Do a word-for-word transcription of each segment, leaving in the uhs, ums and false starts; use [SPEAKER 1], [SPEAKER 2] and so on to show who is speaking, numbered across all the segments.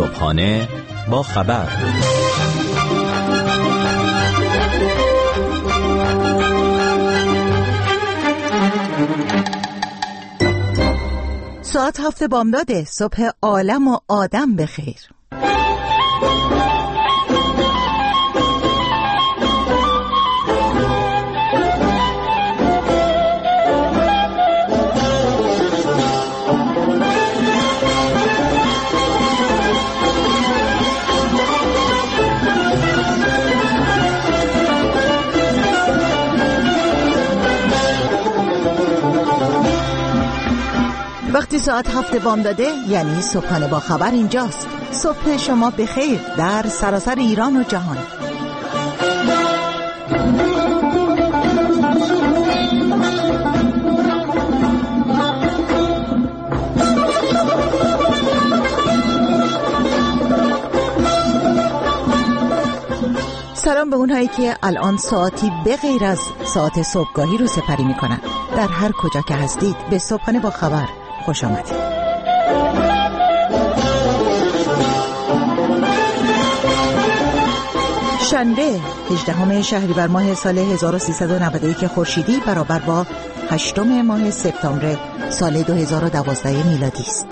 [SPEAKER 1] صبحانه با خبر.
[SPEAKER 2] ساعت هفت بامداده. صبح عالم و آدم بخیر. وقتی ساعت هفت بامداده یعنی صبحانه با خبر اینجاست. صبح شما بخیر در سراسر ایران و جهان. سلام به اونهایی که الان ساعتی به غیر از ساعت صبحگاهی رو سپری میکنن. در هر کجا که هستید به صبحانه با خبر خوش آمدید. شنبه هجدهم شهریور ماه سال هزار و سیصد و نود و یک خورشیدی برابر با هشتم ماه سپتامبر سال دو هزار و دوازده میلادی است.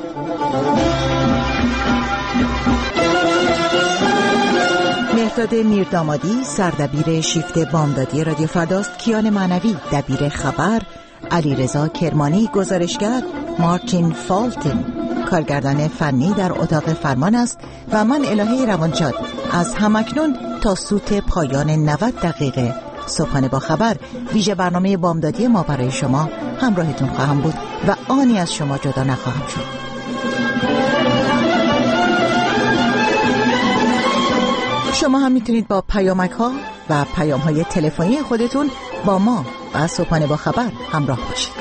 [SPEAKER 2] مهرداد میردامادی سردبیر شیفت بامدادی رادیو فرداست. کیان معنوی دبیر خبر، علیرضا کرمانی گزارشگر، مارتین فالتین کارگردان فنی در اتاق فرمان است و من الهه روانشاد از همکنون تا سوت پایان نود دقیقه صبحانه با خبر ویژه برنامه بامدادی ما برای شما همراهتون خواهم بود و آنی از شما جدا نخواهم شد. شما هم میتونید با پیامک ها و پیام های تلفنی خودتون با ما و صبحانه با خبر همراه باشید.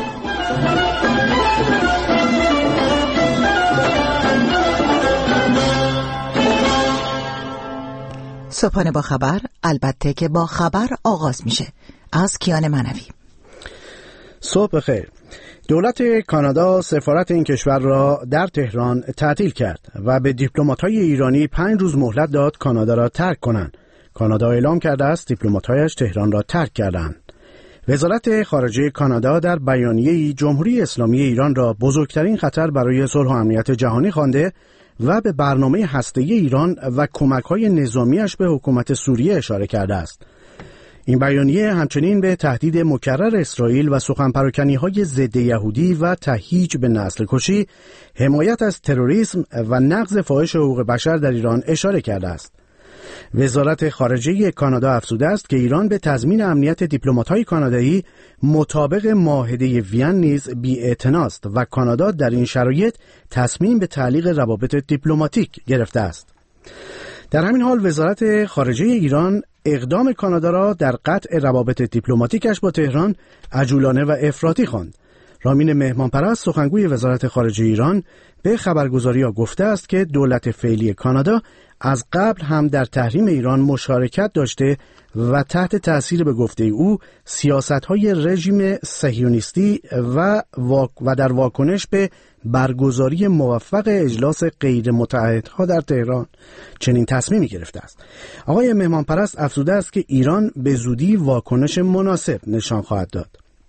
[SPEAKER 2] صبحانه با خبر البته که با خبر آغاز میشه. از کیان معنوی.
[SPEAKER 3] صبح بخیر. دولت کانادا سفارت این کشور را در تهران تعطیل کرد و به دیپلمات‌های ایرانی پنج روز مهلت داد کانادا را ترک کنند. کانادا اعلام کرده است دیپلمات‌هایش تهران را ترک کردند. وزارت خارجه کانادا در بیانیه‌ای جمهوری اسلامی ایران را بزرگترین خطر برای صلح و امنیت جهانی خوانده و به برنامه هسته‌ای ایران و کمک‌های نظامی‌اش به حکومت سوریه اشاره کرده است. این بیانیه همچنین به تهدید مکرر اسرائیل و سخنپراکنی‌های ضد یهودی و تهییج به نسل کشی، حمایت از تروریسم و نقض فاحش حقوق بشر در ایران اشاره کرده است. وزارت خارجه کانادا افزوده است که ایران به تضمین امنیت دیپلمات‌های کانادایی مطابق معاهده وین نیز بی‌اعتناست و کانادا در این شرایط تصمیم به تعلیق روابط دیپلماتیک گرفته است. در همین حال وزارت خارجه ایران اقدام کانادا را در قطع روابط دیپلماتیکش با تهران عجولانه و افراطی خواند. رامین مهمانپرست سخنگوی وزارت خارجه ایران به خبرگزاری‌ها گفته است که دولت فعلی کانادا از قبل هم در تحریم ایران مشارکت داشته و تحت تأثیر به گفته او سیاست‌های رژیم صهیونیستی و و در واکنش به برگزاری موفق اجلاس غیر متعهدها در تهران چنین تصمیمی گرفته است. آقای مهمانپرست افزوده است که ایران به زودی واکنش مناسب نشان خواهد داد.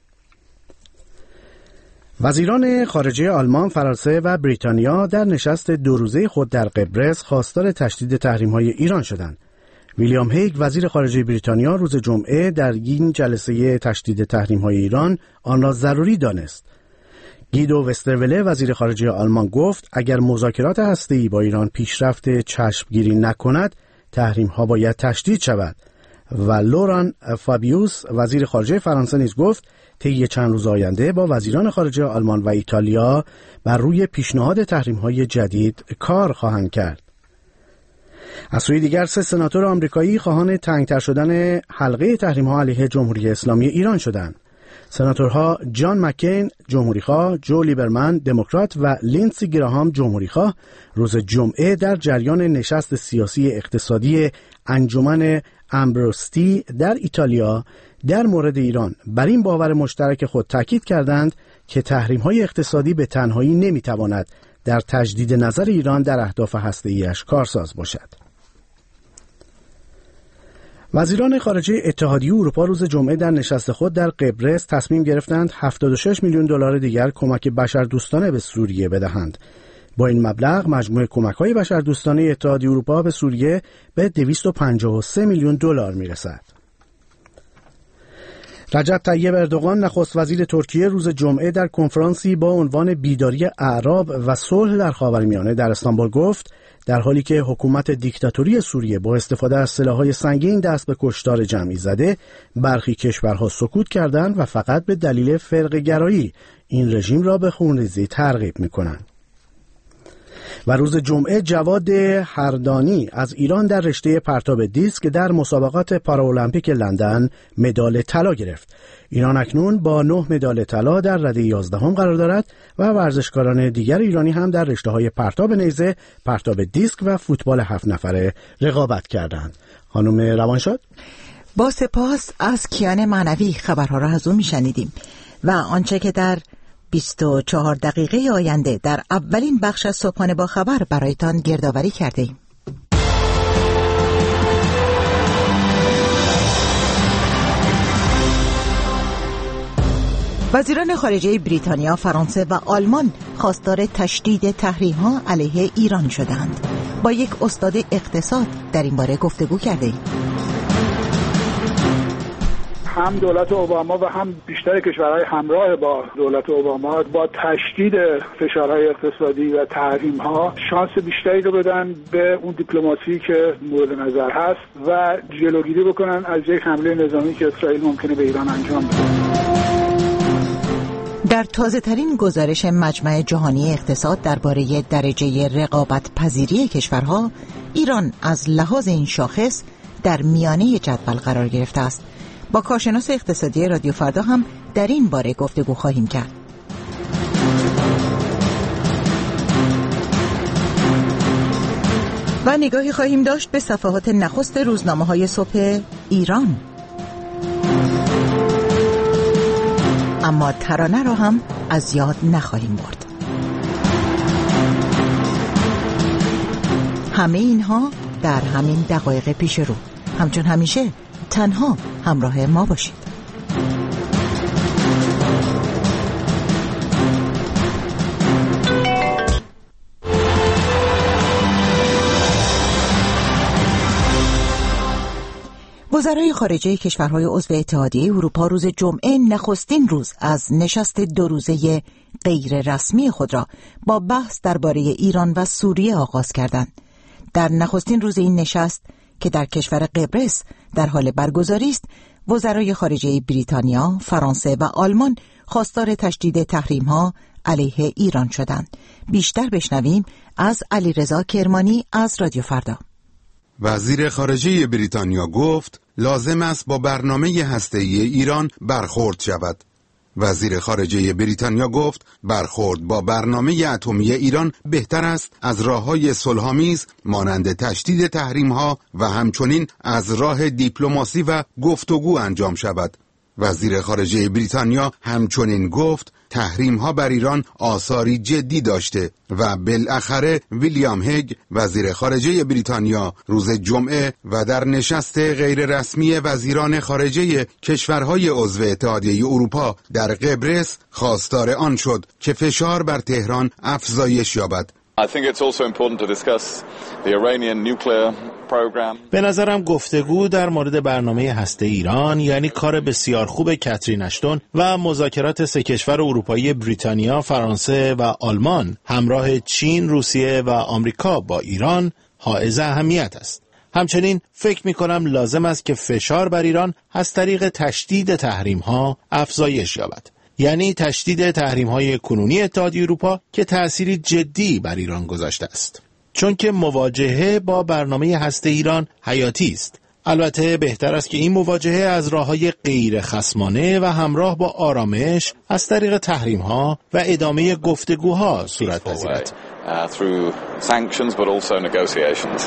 [SPEAKER 3] وزیران خارجه آلمان، فرانسه و بریتانیا در نشست دو روزه خود در قبرس خواستار تشدید تحریم‌های ایران شدند. ویلیام هیگ وزیر خارجه بریتانیا روز جمعه در این جلسه تشدید تحریم‌های ایران آن را ضروری دانست. گیدو وستروله وزیر خارجه آلمان گفت اگر مذاکرات هسته‌ای با ایران پیشرفت چشمگیری نکند تحریم‌ها باید تشدید شود و لوران فابیوس وزیر خارجه فرانسه نیز گفت طی چند روز آینده با وزیران خارجه آلمان و ایتالیا بر روی پیشنهاد تحریم‌های جدید کار خواهند کرد. از سوی دیگر سه سناتور آمریکایی خواهان تنگتر شدن حلقه تحریم‌ها علیه جمهوری اسلامی ایران شدند. سناتورها جان مکین جمهوریخواه، جو لیبرمن دموکرات و لیندسی گراهام جمهوریخواه روز جمعه در جریان نشست سیاسی اقتصادی انجمن امبروستی در ایتالیا در مورد ایران بر این باور مشترک خود تاکید کردند که تحریم‌های اقتصادی به تنهایی نمی‌تواند در تجدید نظر ایران در اهداف هسته‌ای‌اش کارساز باشد. وزیران خارجه اتحادیه اروپا روز جمعه در نشست خود در قبرس تصمیم گرفتند هفتاد و شش میلیون دلار دیگر کمک بشردوستانه به سوریه بدهند. با این مبلغ مجموع کمک‌های بشردوستانه اتحادیه اروپا به سوریه به دویست و پنجاه و سه میلیون دلار میرسد. رجب طیب اردوغان نخست وزیر ترکیه روز جمعه در کنفرانسی با عنوان بیداری اعراب و صلح در خاورمیانه در استانبول گفت در حالی که حکومت دیکتاتوری سوریه با استفاده از سلاح‌های سنگین دست به کشتار جمعی زده، برخی کشورها سکوت کردند و فقط به دلیل فرقه‌گرایی این رژیم را به خونریزی ترغیب می‌کنند. و روز جمعه جواد هردانی از ایران در رشته پرتاب دیسک در مسابقات پارالمپیک لندن مدال طلا گرفت. ایران اکنون با نه مدال طلا در رده یازدهم قرار دارد و ورزشکاران دیگر ایرانی هم در رشته‌های پرتاب نیزه، پرتاب دیسک و فوتبال هفت نفره رقابت کردند. خانم روانشاد،
[SPEAKER 2] با سپاس از کیان معنوی خبرها را از او میشنیدیم و آنچه که در بیست و چهار دقیقه آینده در اولین بخش از صبحانه با خبر برایتان گردآوری کرده ایم. وزیران خارجه بریتانیا، فرانسه و آلمان خواستار تشدید تحریم‌ها علیه ایران شدند. با یک استاد اقتصاد در این باره گفتگو کرده ایم.
[SPEAKER 4] هم دولت اوباما و هم بیشتر کشورهای همراه با دولت اوباما با تشدید فشارهای اقتصادی و تحریم‌ها شانس بیشتری رو بدن به اون دیپلماسی که مورد نظر هست و جلوگیری بکنن از یک حمله نظامی که اسرائیل ممکنه به ایران انجام بده.
[SPEAKER 2] در تازه‌ترین گزارش مجمع جهانی اقتصاد درباره درجه رقابت پذیری کشورها، ایران از لحاظ این شاخص در میانه جدول قرار گرفته است. با کارشناس اقتصادی رادیو فردا هم در این باره گفتگو خواهیم کرد. و نگاهی خواهیم داشت به صفحات نخست روزنامه‌های صبح ایران. اما ترانه را هم از یاد نخواهیم برد. همه اینها در همین دقایق پیش رو. همچون همیشه تنها همراه ما باشید. وزرای خارجه کشورهای عضو اتحادیه اروپا روز جمعه نخستین روز از نشست دو روزه غیر رسمی خود را با بحث درباره ایران و سوریه آغاز کردند. در نخستین روز این نشست که در کشور قبرس در حال برگزاری است، وزرای خارجه بریتانیا، فرانسه و آلمان خواستار تشدید تحریم‌ها علیه ایران شدند. بیشتر بشنویم از علیرضا کرمانی از رادیو فردا.
[SPEAKER 5] وزیر خارجه بریتانیا گفت لازم است با برنامه هسته‌ای ایران برخورد شود. وزیر خارجه بریتانیا گفت برخورد با برنامه اتمی ایران بهتر است از راه‌های صلح‌آمیز مانند تشدید تحریم‌ها و همچنین از راه دیپلماسی و گفتگو انجام شود. وزیر خارجه بریتانیا همچنین گفت تحریم‌ها بر ایران آثاری جدی داشته و بالاخره ویلیام هگ وزیر خارجه بریتانیا روز جمعه و در نشست غیررسمی وزیران خارجه کشورهای عضو اتحادیه اروپا در قبرس خواستار آن شد که فشار بر تهران افزایش یابد.
[SPEAKER 6] I think it's also important to discuss the Iranian nuclear program.
[SPEAKER 7] به نظرم گفتگو در مورد برنامه هسته ایران، یعنی کار بسیار خوب کاترین اشتون و مذاکرات سه کشور اروپایی بریتانیا، فرانسه و آلمان همراه چین، روسیه و آمریکا با ایران حائز اهمیت است. همچنین فکر می کنم لازم است که فشار بر ایران از طریق تشدید تحریم ها افزایش یابد. یعنی تشدید تحریم‌های کنونی اتحادیه اروپا که تأثیری جدی بر ایران گذاشته است. چون که مواجهه با برنامه هسته ایران حیاتی است. البته بهتر است که این مواجهه از راه‌های غیر خصمانه و همراه با آرامش از طریق تحریم‌ها و ادامه گفتگوها صورت پذیرد.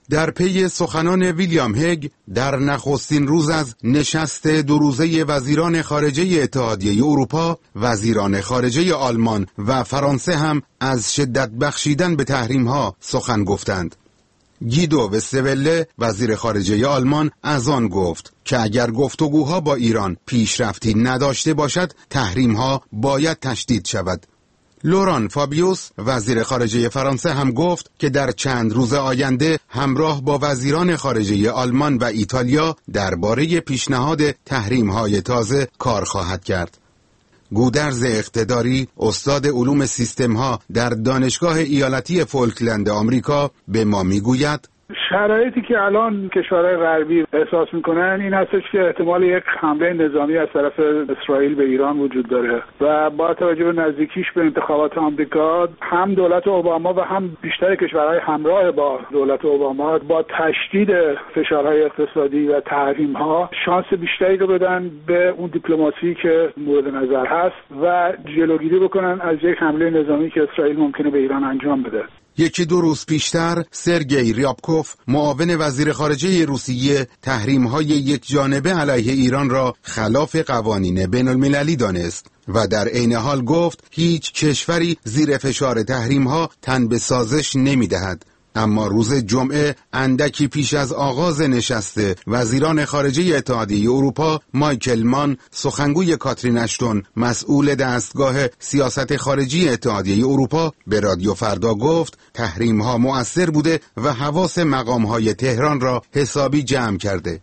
[SPEAKER 5] در پی سخنان ویلیام هگ در نخستین روز از نشست دو روزه وزیران خارجه اتحادیه اروپا، وزیران خارجه آلمان و فرانسه هم از شدت بخشیدن به تحریم‌ها سخن گفتند. گیدو وستوله وزیر خارجه آلمان از آن گفت که اگر گفتگوها با ایران پیشرفتی نداشته باشد، تحریم‌ها باید تشدید شود. لوران فابیوس وزیر خارجه فرانسه هم گفت که در چند روز آینده همراه با وزیران خارجه آلمان و ایتالیا درباره پیشنهاد تحریم‌های تازه کار خواهد کرد. گودرز اقتداری استاد علوم سیستم‌ها در دانشگاه ایالتی فولکلند آمریکا به ما میگوید
[SPEAKER 4] شرایطی که الان کشورهای غربی احساس میکنن این هستش که احتمال یک حمله نظامی از طرف اسرائیل به ایران وجود داره و با توجه به نزدیکیش به انتخابات آمریکا، هم دولت اوباما و هم بیشتر کشورهای همراه با دولت اوباما با تشدید فشارهای اقتصادی و تحریم‌ها شانس بیشتری رو بدن به اون دیپلماسی که مورد نظر هست و جلوگیری بکنن از یک حمله نظامی که اسرائیل ممکنه به ایران انجام بده.
[SPEAKER 5] یکی دو روز پیشتر سرگئی ریابکوف معاون وزیر خارجه روسیه تحریم‌های یک جانبه علیه ایران را خلاف قوانین بین‌المللی دانست و در عین حال گفت هیچ کشوری زیر فشار تحریم‌ها تن به سازش نمی‌دهد. اما روز جمعه اندکی پیش از آغاز نشست وزیران خارجه اتحادیه اروپا، مایکل مان سخنگوی کاترین اشتون مسئول دستگاه سیاست خارجی اتحادیه اروپا به رادیو فردا گفت تحریم‌ها مؤثر بوده و حواس مقام‌های تهران را حسابی جمع کرده.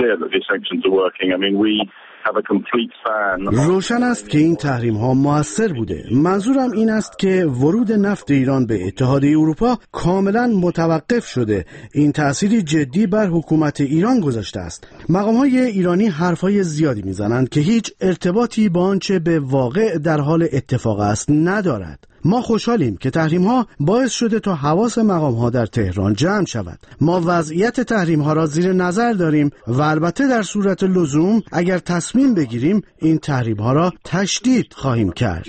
[SPEAKER 3] روشن است که این تحریم ها مؤثر بوده. منظورم این است که ورود نفت ایران به اتحادیه اروپا کاملا متوقف شده. این تأثیری جدی بر حکومت ایران گذاشته است. مقام های ایرانی حرف های زیادی میزنند که هیچ ارتباطی با آنچه به واقع در حال اتفاق است ندارد. ما خوشحالیم که تحریم ها باعث شده تا حواس مقام ها در تهران جمع شود. ما وضعیت تحریم ها را زیر نظر داریم و البته در صورت لزوم اگر تصمیم بگیریم این تحریم ها را تشدید خواهیم کرد.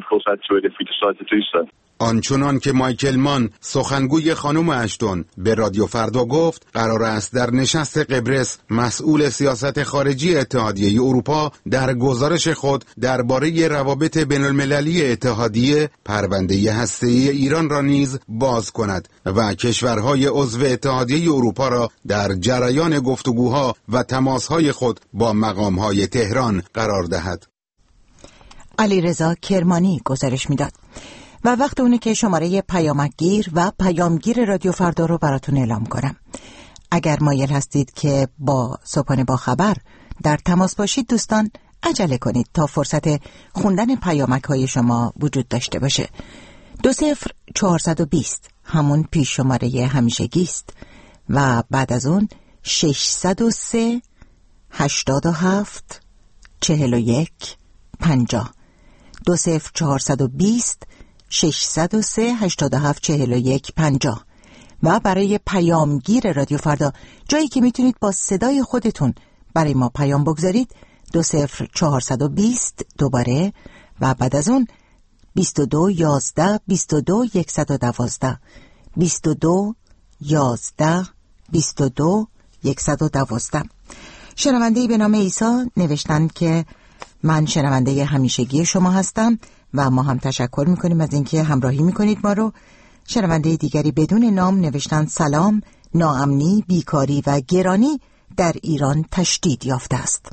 [SPEAKER 5] آنچنان که مایکل مان سخنگوی خانم اشتون به رادیو فردا گفت، قرار است در نشست قبرس مسئول سیاست خارجی اتحادیه اروپا در گزارش خود درباره روابط بین‌المللی اتحادیه پرونده هسته‌ای ایران را نیز باز کند و کشورهای عضو اتحادیه اروپا را در جریان گفتگوها و تماسهای خود با مقامهای تهران قرار دهد.
[SPEAKER 2] علیرضا کرمانی گزارش میداد. و وقت اونه که شماره پیامکگیر و پیامگیر رادیو فردا رو براتون اعلام کنم. اگر مایل هستید که با صبحانه با خبر در تماس باشید دوستان، عجله کنید تا فرصت خوندن پیامک های شما وجود داشته باشه. دو صفر چهارصد و بیست همون پیش شماره همیشگی است و بعد از اون ششصد و سه هشتاد و هفت چهل و یک پنجاه. دو صفر چهارصد و بیست ششصد و سه هشتاد و هفت چهل و یک پنجاه. و برای پیامگیر رادیو فردا جایی که میتونید با صدای خودتون برای ما پیام بگذارید، دو صفر چهارصد و بیست دوباره و بعد از اون بیست و دو یازده بیست و دو یکصد و دوازده بیست و دو یازده بیست و دو یکصد و دوازده. شنونده‌ای به نام عیسی نوشتن که من شنونده همیشگی شما هستم و ما هم تشکر میکنیم از اینکه همراهی میکنید ما رو. شنونده دیگری بدون نام نوشتن سلام، ناامنی، بیکاری و گرانی در ایران تشدید یافته است.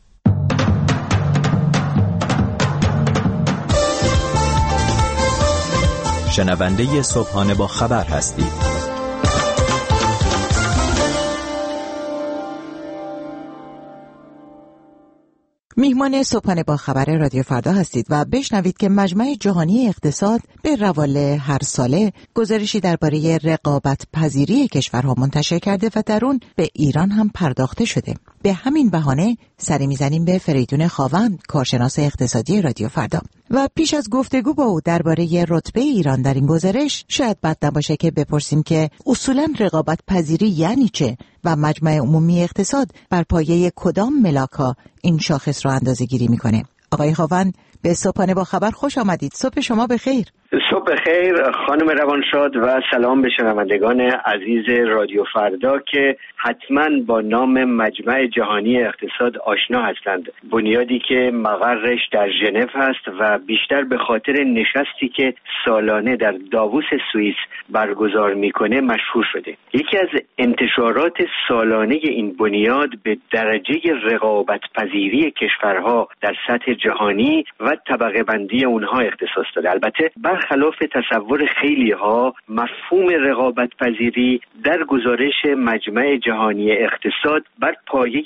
[SPEAKER 1] شنونده صبحانه با خبر هستید.
[SPEAKER 2] میهمان صبحانه با خبر رادیو فردا هستید و بشنوید که مجمع جهانی اقتصاد به روال هر ساله گزارشی درباره رقابت پذیری کشورها منتشر کرده و در اون به ایران هم پرداخته شده. به همین بهانه سری میزنیم به فریدون خاوند، کارشناس اقتصادی رادیو فردا، و پیش از گفتگو با او درباره رتبه ایران در این گزارش شاید بد نباشه که بپرسیم که اصولاً رقابت پذیری یعنی چه و مجمع عمومی اقتصاد بر پایه کدام ملاک‌ها این شاخص را اندازه‌گیری می‌کنه. آقای خاوند، به صبحانه با خبر خوش آمدید. صبح شما بخیر.
[SPEAKER 8] صبح خیر خانم روانشاد و سلام به شنوندگان عزیز رادیو فردا که حتما با نام مجمع جهانی اقتصاد آشنا هستند. بنیادی که مقرش در ژنو هست و بیشتر به خاطر نشستی که سالانه در داووس سوئیس برگزار میکنه مشهور شده. یکی از انتشارات سالانه این بنیاد به درجه رقابت پذیری کشورها در سطح جهانی و طبقه بندی اونها اختصاص داده. البته برخلاف تصور خیلی ها مفهوم رقابت پذیری در گزارش مجمع جهانی اقتصاد بر پایه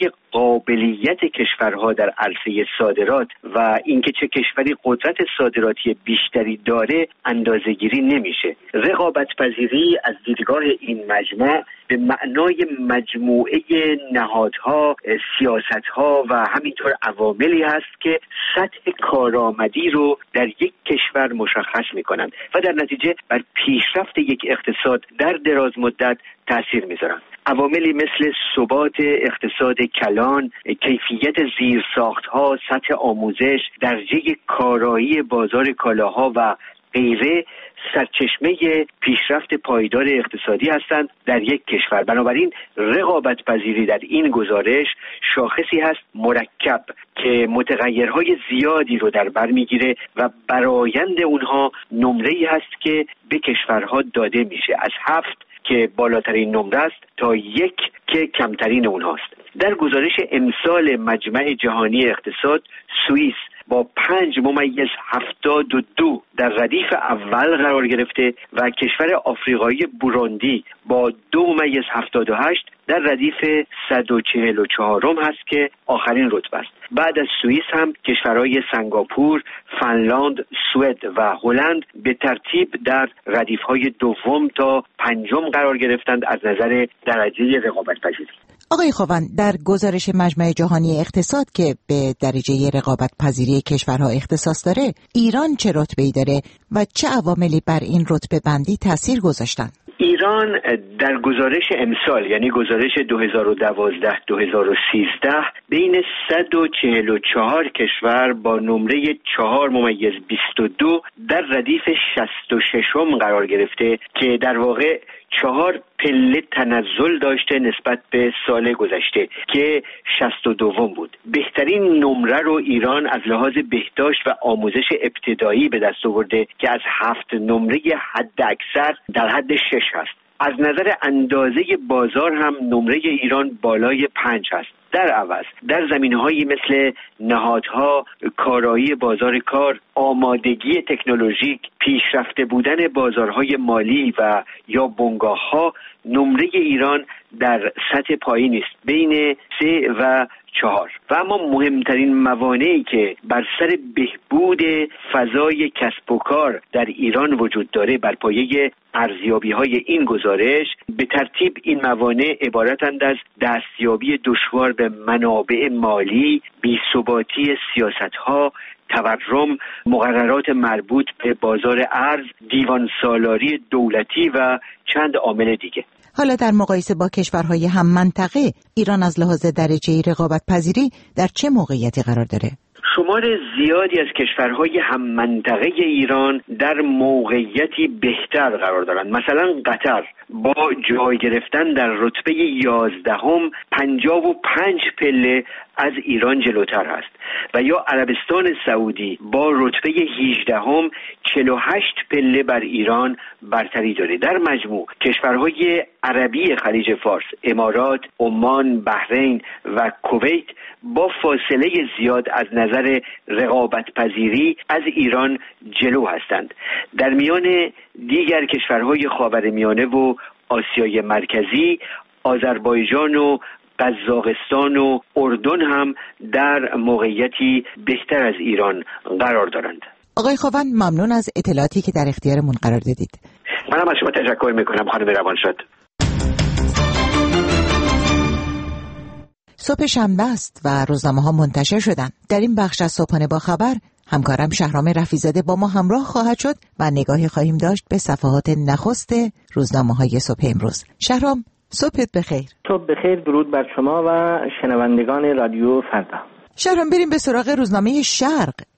[SPEAKER 8] قابلیت کشورها در عرصه صادرات و اینکه چه کشوری قدرت صادراتی بیشتری داره اندازه‌گیری نمیشه. رقابت پذیری از دیدگاه این مجمع به معنای مجموعه نهادها، سیاستها و همینطور عواملی هست که سطح کارآمدی رو در یک کشور مشخص میکنند و در نتیجه بر پیشرفت یک اقتصاد در دراز مدت تأثیر میذارند. عواملی مثل ثبات اقتصاد کلان، کیفیت زیرساختها، سطح آموزش، درجه کارایی بازار کالاها و غیره سرچشمه پیشرفت پایدار اقتصادی هستند در یک کشور. بنابراین رقابت پذیری در این گزارش شاخصی هست مرکب که متغیرهای زیادی رو در بر میگیره و برآیند اونها نمره‌ای هست که به کشورها داده میشه، از هفت که بالاترین نمره است تا یک که کمترین اونهاست. در گزارش امسال مجمع جهانی اقتصاد سوئیس با پنج ممیز هفتاد و دو در ردیف اول قرار گرفته و کشور آفریقایی بوروندی با دو ممیز هفتاد و هشت در ردیف صد و چهل و چهارم هست که آخرین رتبه است. بعد از سوئیس هم کشورهای سنگاپور، فنلاند، سوئد و هلند به ترتیب در ردیف‌های دوم تا پنجم قرار گرفتند از نظر درجه رقابت‌پذیری.
[SPEAKER 2] آقای خوان، در گزارش مجمع جهانی اقتصاد که به درجه رقابت پذیری کشورها اختصاص داره، ایران چه رتبه‌ای داره و چه عواملی بر این رتبه بندی تاثیر گذاشتن؟
[SPEAKER 8] ایران در گزارش امسال یعنی گزارش دو هزار و دوازده دو هزار و سیزده بین صد و چهل و چهار کشور با نمره چهار ممیز بیست و دو در ردیف شصت و ششم قرار گرفته که در واقع چهار پله تنزل داشته نسبت به سال گذشته که شصت و دوم بود. بهترین نمره رو ایران از لحاظ بهداشت و آموزش ابتدایی به دست آورده که از هفت نمره حد اکثر در حد شش هست. از نظر اندازه بازار هم نمره ایران بالای پنج هست. در عوض در زمینه‌هایی مثل نهادها، کارایی بازار کار، آمادگی تکنولوژیک، پیشرفته بودن بازارهای مالی و یا بنگاه‌ها نمره ایران در سطح پایینی است، بین سه و چهار. و اما مهمترین موانعی که بر سر بهبود فضای کسب و کار در ایران وجود داره بر پایه ارزیابی‌های این گزارش به ترتیب این موانع عبارتند از دستیابی دشوار به منابع مالی، بی‌ثباتی سیاست‌ها، تورم، مقررات مربوط به بازار ارز، دیوان سالاری دولتی و چند عامل دیگه.
[SPEAKER 2] حالا در مقایسه با کشورهای هم منطقه، ایران از لحاظ درجه رقابت پذیری در چه موقعیتی قرار داره؟
[SPEAKER 8] شمار زیادی از کشورهای هم منطقه ایران در موقعیتی بهتر قرار دارند. مثلا قطر با جای گرفتن در رتبه یازدهم پنجاه و پنج پله از ایران جلوتر هست و یا عربستان سعودی با رتبه هجدهم چهل و هشت پله بر ایران برتری داره. در مجموع کشورهای عربی خلیج فارس، امارات، عمان، بحرین و کویت با فاصله زیاد از نظر رقابت پذیری از ایران جلو هستند. در میان دیگر کشورهای خاورمیانه و آسیای مرکزی، آذربایجان و قزاقستان و اردن هم در موقعیتی بهتر از ایران قرار دارند.
[SPEAKER 2] آقای خوان، ممنون از اطلاعاتی که در اختیارمون قرار دادید.
[SPEAKER 8] منم از شما تشکر میکنم خانم روانشاد.
[SPEAKER 2] صبح شنبه است و روزنامه ها منتشر شدن. در این بخش از صبحانه با خبر همکارم شهرام رفیع‌زاده با ما همراه خواهد شد و نگاهی خواهیم داشت به صفحات نخست روزنامه های صبح امروز. شهرام، صبحت بخیر.
[SPEAKER 9] صبح بخیر، درود بر شما و شنوندگان رادیو فردا.
[SPEAKER 2] شهرام، بریم به سراغ روزنامه شرق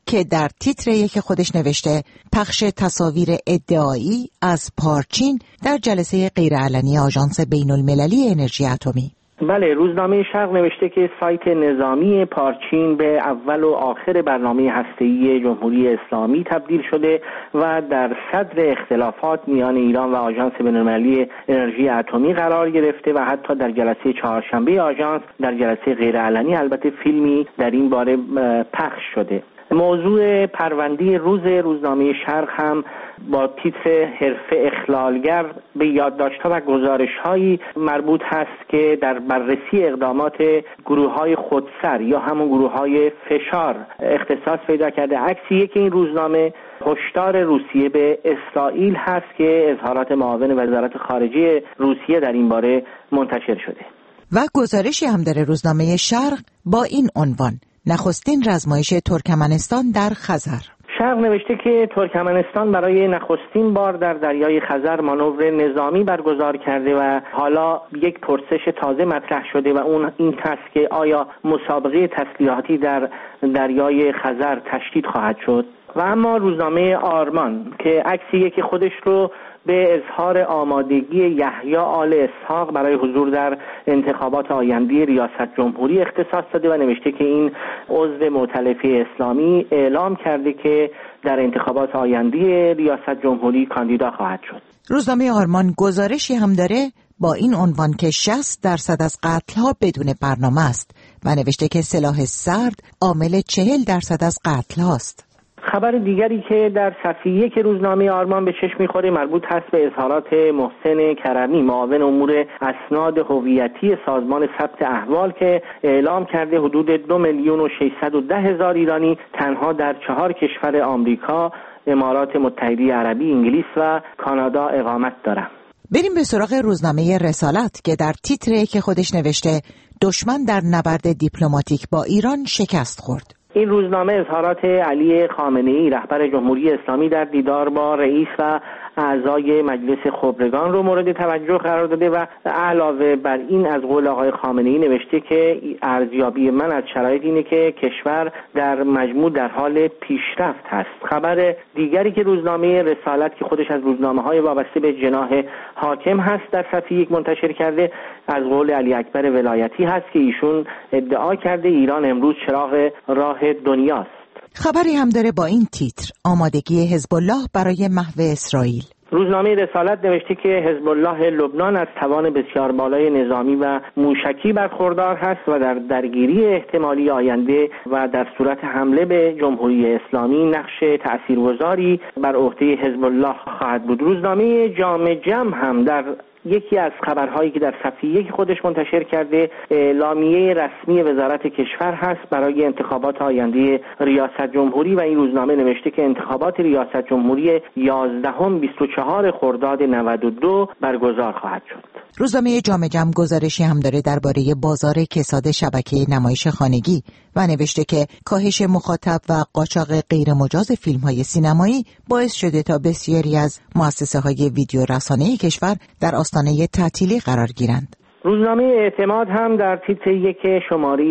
[SPEAKER 2] که در تیتر یک خودش نوشته پخش تصاویر ادعایی از پارچین در جلسه غیرعلنی آژانس بین المللی انرژی اتمی.
[SPEAKER 9] بله، روزنامه شرق نوشته که سایت نظامی پارچین به اول و آخر برنامه هسته‌ای جمهوری اسلامی تبدیل شده و در صدر اختلافات میان ایران و آژانس بین‌المللی انرژی اتمی قرار گرفته و حتی در جلسه چهارشنبه آژانس در جلسه غیرعلنی البته فیلمی در این باره پخش شده. موضوع پرونده روز روزنامه شرق هم با تیتر حرفه اخلالگر به یادداشت‌ها و گزارش‌هایی مربوط هست که در بررسی اقدامات گروه‌های خودسر یا همون گروه‌های فشار اختصاص پیدا کرده. عکسی که این روزنامه هشدار روسیه به اسرائیل هست که اظهارات معاون وزارت خارجه روسیه در این باره منتشر شده.
[SPEAKER 2] و گزارشی هم داره روزنامه شرق با این عنوان: نخستین رزمایش ترکمنستان در خزر.
[SPEAKER 9] شرق نوشته که ترکمنستان برای نخستین بار در دریای خزر مانور نظامی برگزار کرده و حالا یک پرسش تازه مطرح شده و اون این هست که آیا مسابقه تسلیحاتی در دریای خزر تشدید خواهد شد؟ و اما روزنامه آرمان که عکسیه که خودش رو به اظهار آمادگی یحیی آل اسحاق برای حضور در انتخابات آینده ریاست جمهوری اختصاص داده و نوشته که این عضو مؤتلفه اسلامی اعلام کرده که در انتخابات آینده ریاست جمهوری کاندیدا خواهد شد.
[SPEAKER 2] روزنامه آرمان گزارشی هم داره با این عنوان که شصت درصد از قتل‌ها بدون برنامه است و نوشته که سلاح سرد عامل چهل درصد از قتل‌هاست.
[SPEAKER 9] خبر دیگری که در صفحه یک روزنامه آرمان به چشم می‌خوره مربوط هست به اظهارات محسن کرمی، معاون امور اسناد هویتی سازمان ثبت احوال که اعلام کرده حدود دو میلیون و ششصد و ده هزار ایرانی تنها در چهار کشور آمریکا، امارات متحده عربی، انگلیس و کانادا اقامت دارند.
[SPEAKER 2] بریم به سراغ روزنامه رسالت که در تیتری که خودش نوشته دشمن در نبرد دیپلماتیک با ایران شکست خورد.
[SPEAKER 9] این روزنامه اظهارات علی خامنه‌ای رهبر جمهوری اسلامی در دیدار با رئیس و اعضای مجلس خبرگان رو مورد توجه قرار داده و علاوه بر این از قول آقای خامنه‌ای نوشته که ارزیابی من از شرایط اینه که کشور در مجموع در حال پیشرفت هست. خبر دیگری که روزنامه رسالت که خودش از روزنامه‌های وابسته به جناح حاکم هست در صفحه یک منتشر کرده از قول علی اکبر ولایتی هست که ایشون ادعا کرده ایران امروز چراغ راه دنیاست.
[SPEAKER 2] خبری هم داره با این تیتر: آمادگی حزب الله برای محو اسرائیل.
[SPEAKER 9] روزنامه رسالت نوشته که حزب الله لبنان از توان بسیار بالای نظامی و موشکی برخوردار هست و در درگیری احتمالی آینده و در صورت حمله به جمهوری اسلامی نقش تأثیرگذاری بر عهده حزب الله خواهد بود. روزنامه جامع جم هم در یکی از خبرهایی که در صفحه یک خودش منتشر کرده اعلامیه رسمی وزارت کشور هست برای انتخابات آینده ریاست جمهوری و این روزنامه نوشته که انتخابات ریاست جمهوری یازدهم بیست و چهار خرداد نود و دو برگزار خواهد شد.
[SPEAKER 2] روزنامه جامع جم گزارشی هم داره درباره بازار کساد شبکه نمایش خانگی و نوشته که کاهش مخاطب و قاچاق غیرمجاز فیلم‌های سینمایی باعث شده تا بسیاری از مؤسسه‌های ویدیو رسانه‌ای کشور در آستانه تعطیلی قرار گیرند.
[SPEAKER 9] روزنامه اعتماد هم در تیتر یک شماره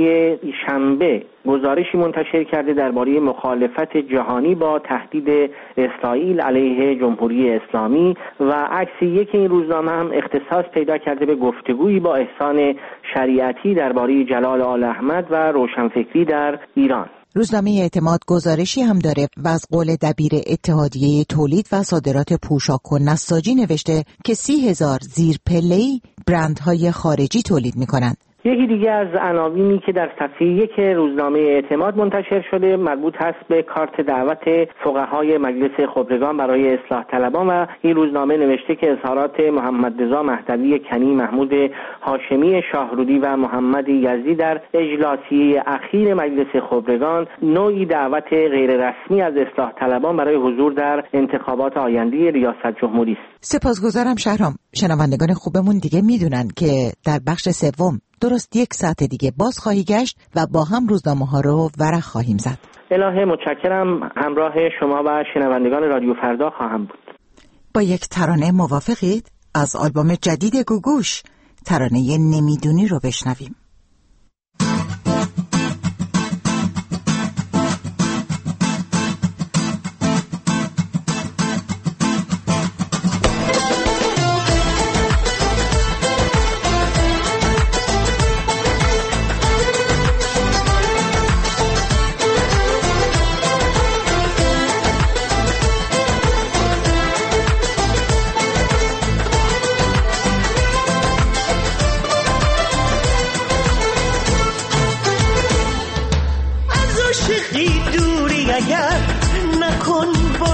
[SPEAKER 9] شنبه گزارشی منتشر کرده درباره مخالفت جهانی با تهدید اسرائیل علیه جمهوری اسلامی و عکس یک این روزنامه هم اختصاص پیدا کرده به گفتگویی با احسان شریعتی درباره جلال آل احمد و روشنفکری در ایران.
[SPEAKER 2] روزنامه اعتماد گزارشی هم داره و از قول دبیر اتحادیه تولید و صادرات پوشاک و نساجی نوشته که سی هزار زیر پله‌ای برندهای خارجی تولید می‌کنند.
[SPEAKER 9] یکی دیگه از عناوینی که در صفحه یک روزنامه اعتماد منتشر شده مربوط هست به کارت دعوت فقهای مجلس خبرگان برای اصلاح طلبان و این روزنامه نوشته که اظهارات محمد رضا مهدوی کنی، محمود هاشمی شاهرودی و محمد یزدی در اجلاسیه اخیر مجلس خبرگان نوعی دعوت غیر رسمی از اصلاح طلبان برای حضور در انتخابات آینده ریاست جمهوری است.
[SPEAKER 2] سپاسگزارم شهرام. شنوندگان خوبمون دیگه میدونن که در بخش سوم درست یک ساعت دیگه باز خواهی گشت و با هم روزنامه ها رو ورق خواهیم زد.
[SPEAKER 9] الهه متشکرم، همراه شما و شنوندگان رادیو فردا خواهم بود.
[SPEAKER 2] با یک ترانه موافقید؟ از آلبوم جدید گوگوش ترانه نمیدونی رو بشنویم.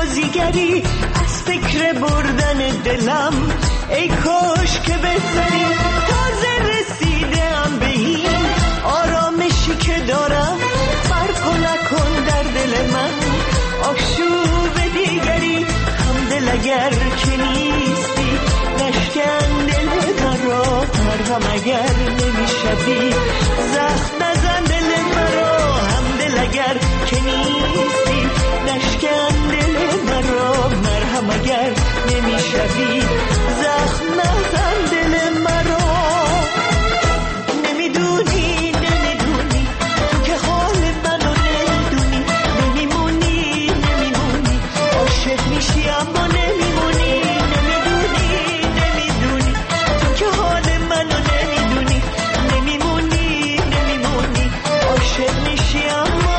[SPEAKER 10] بازیگری از فکر بردن دلم، ای کاش که بزنی تازه رسیدم به این آرامشی که دارم. فرق نکن در دل من آشوب دیگری، هم دل اگر که نیستی نشکن دل مرا، مرهم اگر نمیشوی زخم نزن دل مرا، هم دل اگر که نیستی نشکن دل مرا، مرهم اگر نمیشوی زخم نزن دل مرا. نمیدونی نمیدونی تو که حال منو نمیدونی، نمیمونی نمیمونی عاشق میشی اما نمیمونی، نمیدونی نمیدونی تو که حال منو نمیدونی، نمیمونی نمیمونی عاشق میشی اما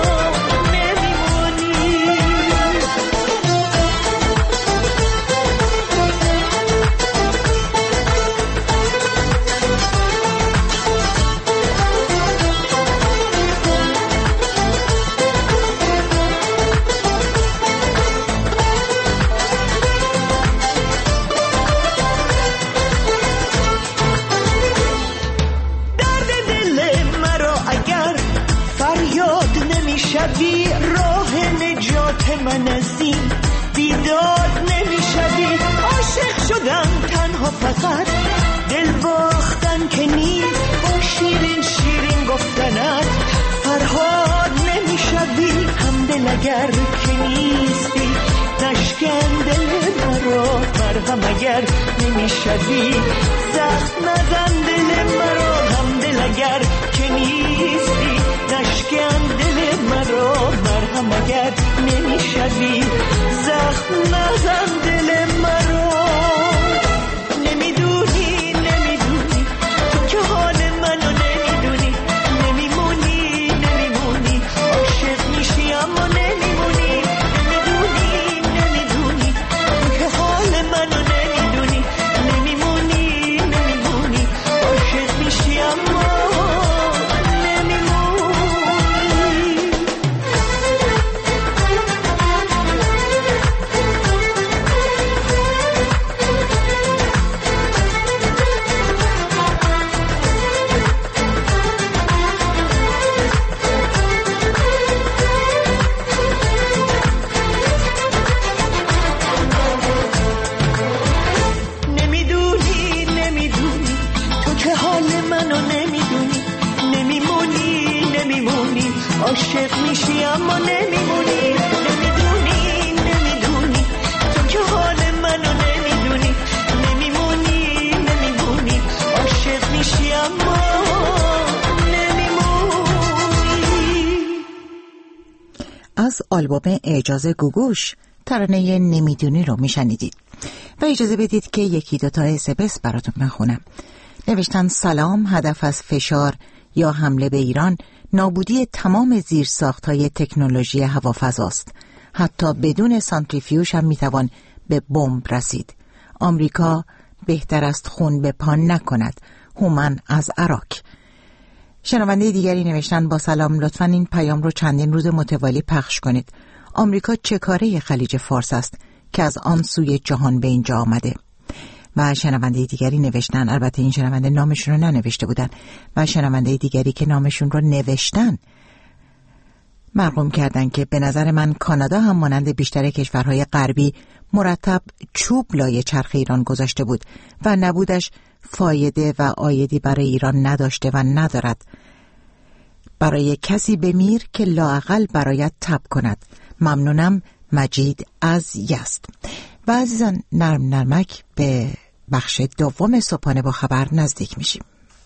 [SPEAKER 10] نمیشوی راه نجات من از این بیداد، نمیشوی عاشق شدم تنها فقط دل باختن که نیست، با شیرین شیرین گفتنت فرهاد نمیشوی، هم دل اگر که نیستی نشکن دل مرا، مرهم اگر نمیشوی زخم نزن دل مرا، هم دل اگر که نیستی نشکن دل مرا، مرهم اگر نمیشوی زخم نزن دل مرا. نمیدونی نمیدونی تو که حال منو نمیدونی، نمیمونی نمیمونی عاشق میشی اما نمیمونی، نمیدونی نمیدونی تو که حال منو نمیدونی، نمیمونی نمیمونی عاشق میشی اما عاشق میشی اما نمیمونی، نمیدونی نمیدونی تو که حال منو نمیدونی، نمیمونی نمیمونی عاشق میشی اما نمیمونی.
[SPEAKER 2] از آلبوم اعجاز گوگوش ترانه نمیدونی رو میشنیدید و اجازه بدید که یکی دوتا اس ام اس براتون بخونم. نوشتن سلام، هدف از فشار یا حمله به ایران نابودی تمام زیرساخت‌های تکنولوژی هوافضاست. حتی بدون سانتریفیوژ هم میتوان به بمب رسید. آمریکا بهتر است خون به پا نکند. هومن از عراق. شنونده دیگری نوشتن با سلام، لطفاً این پیام رو چندین روز متوالی پخش کنید. آمریکا چه کاره خلیج فارس است که از آن سوی جهان به اینجا آمده؟ و شنونده دیگری نوشتن، البته این شنونده نامشون رو ننوشته بودن، و شنونده دیگری که نامشون رو نوشتن مرقوم کردن که به نظر من کانادا هم مانند بیشتر کشورهای غربی مرتب چوب لای چرخ ایران گذاشته بود و نبودش فایده و عایدی برای ایران نداشته و ندارد. برای کسی بمیر که لااقل برایت تب کند. ممنونم. مجید از یزد. و عزیزان، نرم نرمک به بخش دوم صبحانه با خبر نزدیک میشیم.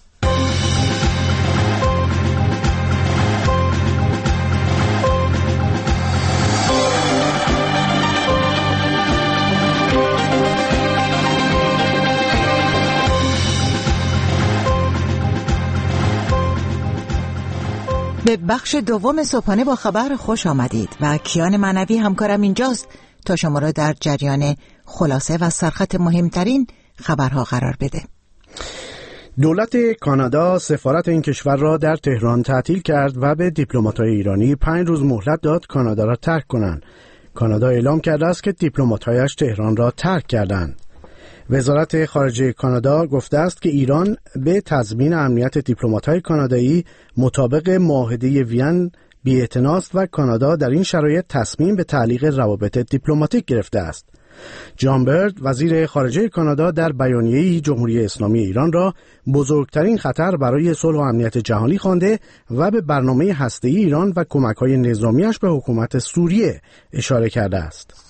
[SPEAKER 2] به بخش دوم صبحانه با خبر خوش آمدید و کیان معنوی همکارم اینجاست تا شما را در جریان خلاصه و سرخط مهمترین خبرها قرار بده.
[SPEAKER 3] دولت کانادا سفارت این کشور را در تهران تعطیل کرد و به دیپلمات‌های ایرانی پنج روز مهلت داد کانادا را ترک کنند. کانادا اعلام کرده است که دیپلمات‌هایش تهران را ترک کردند. وزارت خارجه کانادا گفته است که ایران به تضمین امنیت دیپلمات‌های کانادایی مطابق معاهده وین بی‌اعتنا است و کانادا در این شرایط تصمیم به تعلیق روابط دیپلماتیک گرفته است. جان برد وزیر خارجه کانادا در بیانیه‌ای جمهوری اسلامی ایران را بزرگترین خطر برای صلح و امنیت جهانی خوانده و به برنامه هسته‌ای ایران و کمک‌های نظامیش به حکومت سوریه اشاره کرده است.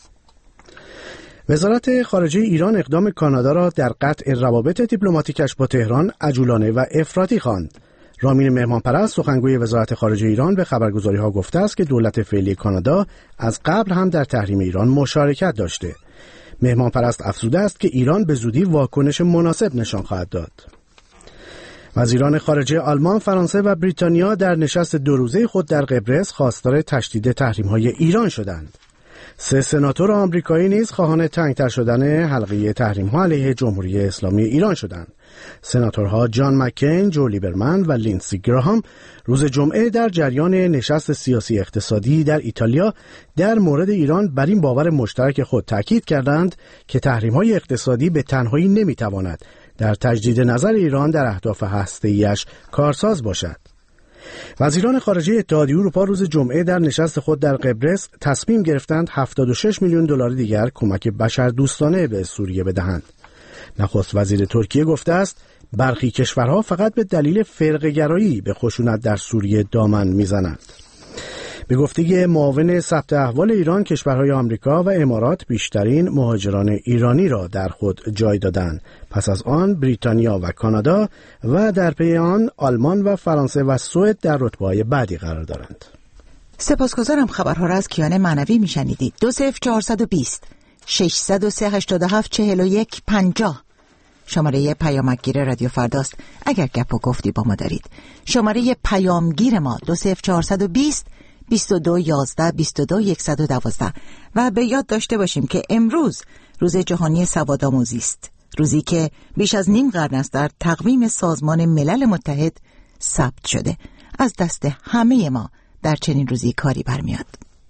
[SPEAKER 3] وزارت خارجه ایران اقدام کانادا را در قطع روابط دیپلماتیکش با تهران عجولانه و افراطی خواند. رامین مهمانپرست سخنگوی وزارت خارجه ایران به خبرگزاری‌ها گفته است که دولت فعلی کانادا از قبل هم در تحریم ایران مشارکت داشته. مهمانپرست افزوده است که ایران به زودی واکنش مناسب نشان خواهد داد. وزیران خارجه آلمان، فرانسه و بریتانیا در نشست دو روزه خود در قبرس خواستار تشدید تحریم‌های ایران شدند. سه سناتور آمریکایی نیز خواهان تنگتر شدن حلقه تحریم‌ها علیه جمهوری اسلامی ایران شدند. سناتورها جان مکین، جو لیبرمن و لینسی گراهام روز جمعه در جریان نشست سیاسی اقتصادی در ایتالیا در مورد ایران بر این باور مشترک خود تاکید کردند که تحریم‌های اقتصادی به تنهایی نمی‌تواند در تجدید نظر ایران در اهداف هسته‌ایش کارساز باشد. وزیران خارجه اتحادیه اروپا روز جمعه در نشست خود در قبرس تصمیم گرفتند هفتاد و شش میلیون دلار دیگر کمک بشردوستانه به سوریه بدهند. نخست وزیر ترکیه گفته است برخی کشورها فقط به دلیل فرقه‌گرایی به خشونت در سوریه دامن میزنند. به گفته معاون ثبت احوال ایران، کشورهای آمریکا و امارات بیشترین مهاجران ایرانی را در خود جای دادند. پس از آن بریتانیا و کانادا و در پی آن آلمان و فرانسه و سوئد در رتبه‌های بعدی قرار دارند.
[SPEAKER 2] سپاسگزارم. خبرها را از کیان معنوی میشنیدید. دو صفر چهارصد و بیست ششصد و سه هشتاد و هفت چهل و یک پنجاه شماره پیامگیر رادیو فرداست. اگر گپ و گفتی با ما دارید، شماره پیامگیر ما دو صفر چهارصد و بیست بیست و دو یازده بیست و دو صد و دوازده. و به یاد داشته باشیم که امروز روز جهانی سوادآموزی است، روزی که بیش از نیم قرن است در تقویم سازمان ملل متحد ثبت شده. از دست همه ما در چنین روزی کاری برمیاد.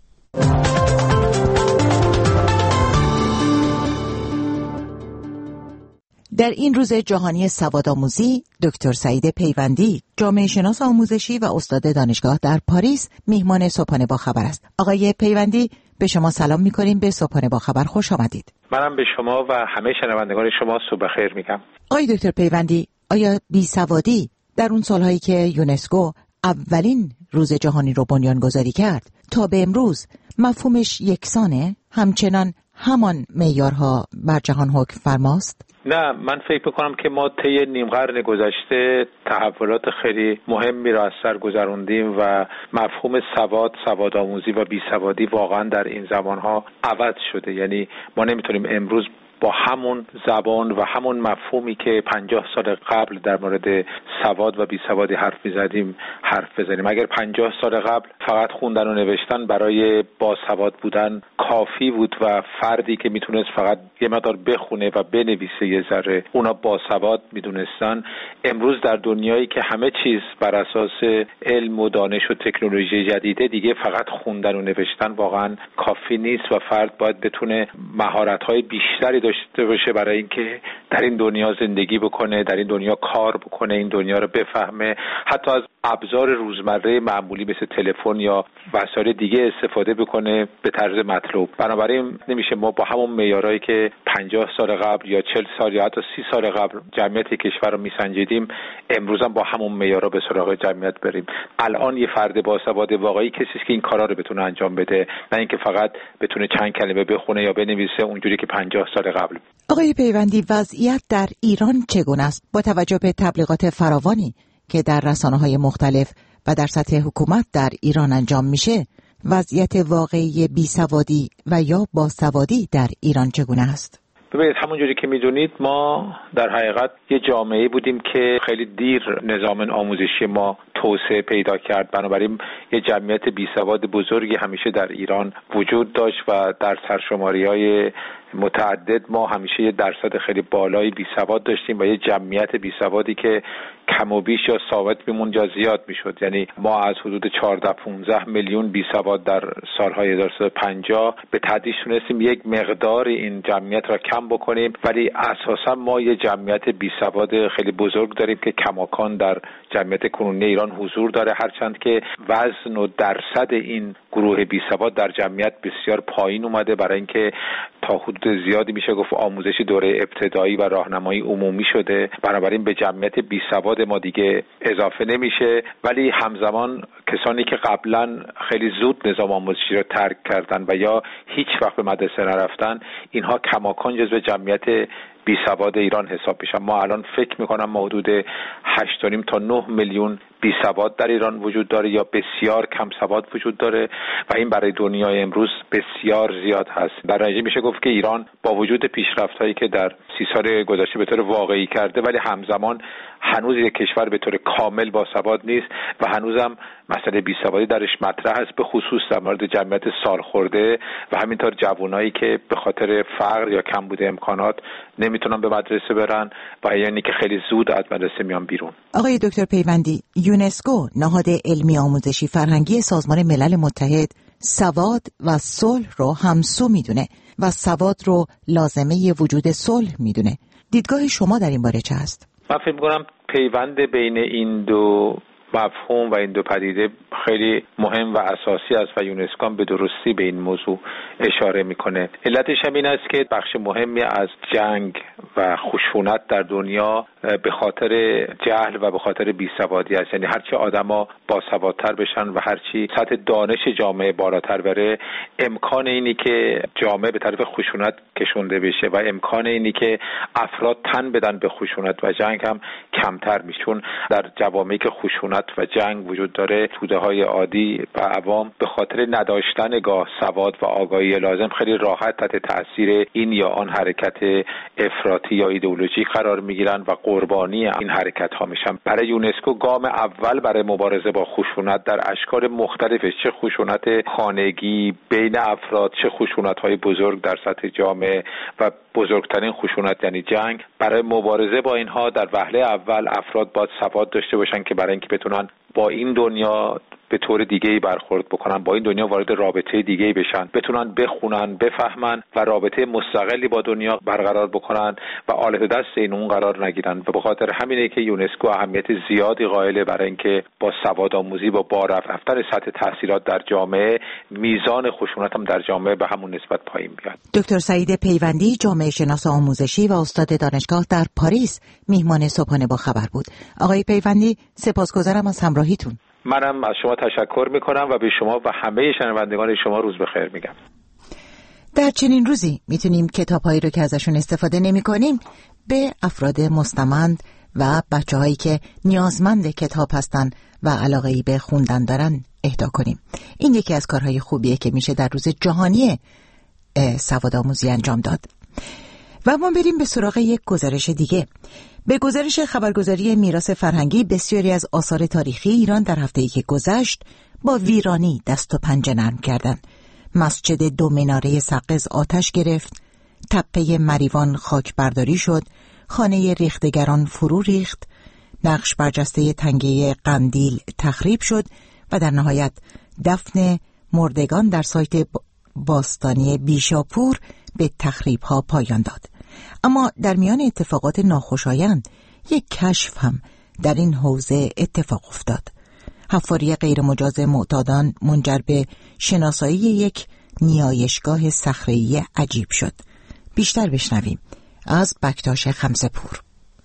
[SPEAKER 2] در این روز جهانی سوادآموزی، دکتر سعید پیوندی، جامعه شناس آموزشی و استاد دانشگاه در پاریس، میهمان صبحانه با خبر است. آقای پیوندی، به شما سلام می‌کنیم. به صبحانه با خبر خوش آمدید.
[SPEAKER 11] منم به شما و همه شنوندگان شما صبح خیر میگم.
[SPEAKER 2] آقای دکتر پیوندی، آیا بیسوادی در اون سالهایی که یونسکو اولین روز جهانی رو بنیانگذاری کرد تا به امروز مفهومش یکسانه، همچنان همان معیارها بر جهان حکم فرماست؟
[SPEAKER 11] نه، من فکر میکنم که ما طی نیم قرن گذشته تحولات خیلی مهمی را از سر گذروندیم و مفهوم سواد، سوادآموزی و بیسوادی واقعا در این زمانها عوض شده. یعنی ما نمیتونیم امروز با همون زبان و همون مفهومی که پنجاه سال قبل در مورد سواد و بیسوادی حرف میزدیم حرف بزنیم. اگر پنجاه سال قبل فقط خوندن و نوشتن برای باسواد بودن کافی بود و فردی که میتونست فقط یه مقدار بخونه و بنویسه یه ذره اونا باسواد میدونستن، امروز در دنیایی که همه چیز بر اساس علم و دانش و تکنولوژی جدیده، دیگه فقط خوندن و نوشتن واقعا کافی نیست و فرد باید بتونه مهارت‌های بیشتری داشته باشه برای اینکه در این دنیا زندگی بکنه، در این دنیا کار بکنه، این دنیا رو بفهمه، حتی از ابزار روزمره معمولی مثل تلفن یا وسایل دیگه استفاده بکنه به طرز مطلوب. بنابراین نمیشه ما با همون معیارایی که پنجاه سال قبل یا چهل سال یا حتی سی سال قبل جمعیت کشور رو میسنجیدیم، امروز هم با همون معیارا به سراغ جمعیت بریم. الان یه فرد باسواد واقعی کسی است که این کارا رو بتونه انجام بده، نه اینکه فقط بتونه چند کلمه بخونه یا بنویسه اونجوری که پنجاه سال قبل.
[SPEAKER 2] آقای پیوندی، وضعیت در ایران چگونه است با توجه به تبلیغات فراوانی که در رسانه‌های مختلف و در سطح حکومت در ایران انجام میشه؟ وضعیت واقعی بیسوادی و یا باسوادی در ایران چگونه است؟
[SPEAKER 11] ببینید، همونجوری که میدونید ما در حقیقت یه جامعه بودیم که خیلی دیر نظام آموزشی ما توسعه پیدا کرد. بنابراین یه جمعیت بیسواد بزرگی همیشه در ایران وجود داشت و در سرشماری‌های متعدد ما همیشه یه درصد خیلی بالایی بیسواد داشتیم و یه جمعیت بیسوادی که کم و بیش یا ثابت میموند یا زیاد میشد. یعنی ما از حدود چهارده پانزده میلیون بیسواد در سالهای هزار و سیصد و پنجاه به تدریج تونستیم یک مقدار این جمعیت را کم بکنیم، ولی اساسا ما یه جمعیت بیسواد خیلی بزرگ داریم که کماکان در جمعیت کنونی ایران حضور داره، هرچند که وزن و درصد این گروه بیسواد در جمعیت بسیار پایین اومده، برای اینکه تا حدود زیادی میشه گفت آموزشی دوره ابتدایی و راهنمایی عمومی شده، بنابراین به جمعیت بیسواد ما دیگه اضافه نمیشه. ولی همزمان کسانی که قبلا خیلی زود نظام آموزشی رو ترک کردن و یا هیچ وقت به مدرسه نرفتن، اینها کماکان جزو جمعیت بیسواد ایران حساب میشن. ما الان فکر میکنم حدود هشت و نیم تا نه میلیون بیسواد در ایران وجود داره یا بسیار کم سواد وجود داره و این برای دنیای امروز بسیار زیاد هست. در نتیجه میشه گفت که ایران با وجود پیشرفت‌هایی که در سی سال گذشته به طور واقعی کرده، ولی همزمان هنوز یک کشور به طور کامل با سواد نیست و هنوزم مسئله بیسوادی درش مطرح است، به خصوص در مورد جمعیت سالخورده و همینطور جوانایی که به خاطر فقر یا کمبود امکانات نمیتونن به مدرسه برن و یعنی که خیلی زود از مدرسه میان بیرون.
[SPEAKER 2] آقای دکتر پیوندی، یونسکو نهاد علمی آموزشی فرهنگی سازمان ملل متحد سواد و صلح رو همسو میدونه و سواد رو لازمه وجود صلح میدونه. دیدگاه شما در این باره چه است؟
[SPEAKER 11] من فکر می‌کنم پیوند بین این دو مفهوم و این دو پدیده خیلی مهم و اساسی است و یونسکو به درستی به این موضوع اشاره میکنه. علتش هم این است که بخش مهمی از جنگ و خشونت در دنیا به خاطر جهل و به خاطر بیسوادی است. یعنی هرچی آدما باسوادتر بشن و هرچی سطح دانش جامعه بالاتر بره، امکان اینی که جامعه به طرف خشونت کشونده بشه و امکان اینی که افراد تن بدن به خشونت و جنگ هم کمتر میشه. چون در جوامعی که خشونت و جنگ وجود داره، توده‌های عادی و عوام به خاطر نداشتن گاه سواد و آگاهی لازم خیلی راحت تحت تاثیر این یا آن حرکت افراطی یا ایدئولوژی قرار میگیرن و قربانی این حرکت ها میشن. برای یونسکو گام اول برای مبارزه با خشونت در اشکال مختلفش، چه خشونت خانگی بین افراد، چه خشونت های بزرگ در سطح جامعه و بزرگترین خشونت یعنی جنگ، برای مبارزه با اینها در وهله اول افراد باید سواد داشته باشن که برای اینکه بتونن با این دنیا به طور دیگه‌ای برخورد بکنن، با این دنیا وارد رابطه دیگه‌ای بشن، بتونن بخونن، بفهمن و رابطه مستقلی با دنیا برقرار بکنن و آلت دست این اون قرار نگیرن. و به خاطر همینه که یونسکو اهمیت زیادی قائله برای اینکه با سوادآموزی، با بارافرفتن سطح تحصیلات در جامعه، میزان خشونت هم در جامعه به همون نسبت پایین بیاد.
[SPEAKER 2] دکتر سعید پیوندی، جامعه شناس آموزشی و استاد دانشگاه در پاریس، میهمان صبحانه با خبر بود. آقای پیوندی، سپاسگزارم از همراهیتون.
[SPEAKER 11] منم از شما تشکر میکنم و به شما و همه شنوندگان شما روز بخیر میگم.
[SPEAKER 2] در چنین روزی میتونیم کتاب‌هایی رو که ازشون استفاده نمی‌کنیم به افراد مستمند و بچه‌هایی که نیازمند کتاب هستن و علاقه‌ای به خوندن دارن اهدا کنیم. این یکی از کارهای خوبیه که میشه در روز جهانی سوادآموزی انجام داد. و ما بریم به سراغ یک گزارش دیگه. به گزارش خبرگزاری میراث فرهنگی، بسیاری از آثار تاریخی ایران در هفته‌ای که گذشت با ویرانی دست و پنجه نرم کردند. مسجد دو مناره سقز آتش گرفت، تپه مریوان خاک برداری شد، خانه ریختگران فرو ریخت، نقش برجسته تنگه قندیل تخریب شد و در نهایت دفن مردگان در سایت باستانی بیشاپور به تخریب‌ها پایان داد. اما در میان اتفاقات ناخوشایند یک کشف هم در این حوزه اتفاق افتاد. حفاری غیر مجاز معتادان منجر به شناسایی یک نیایشگاه صخره‌ای عجیب شد. بیشتر بشنویم از بکتاش خمسه‌پور.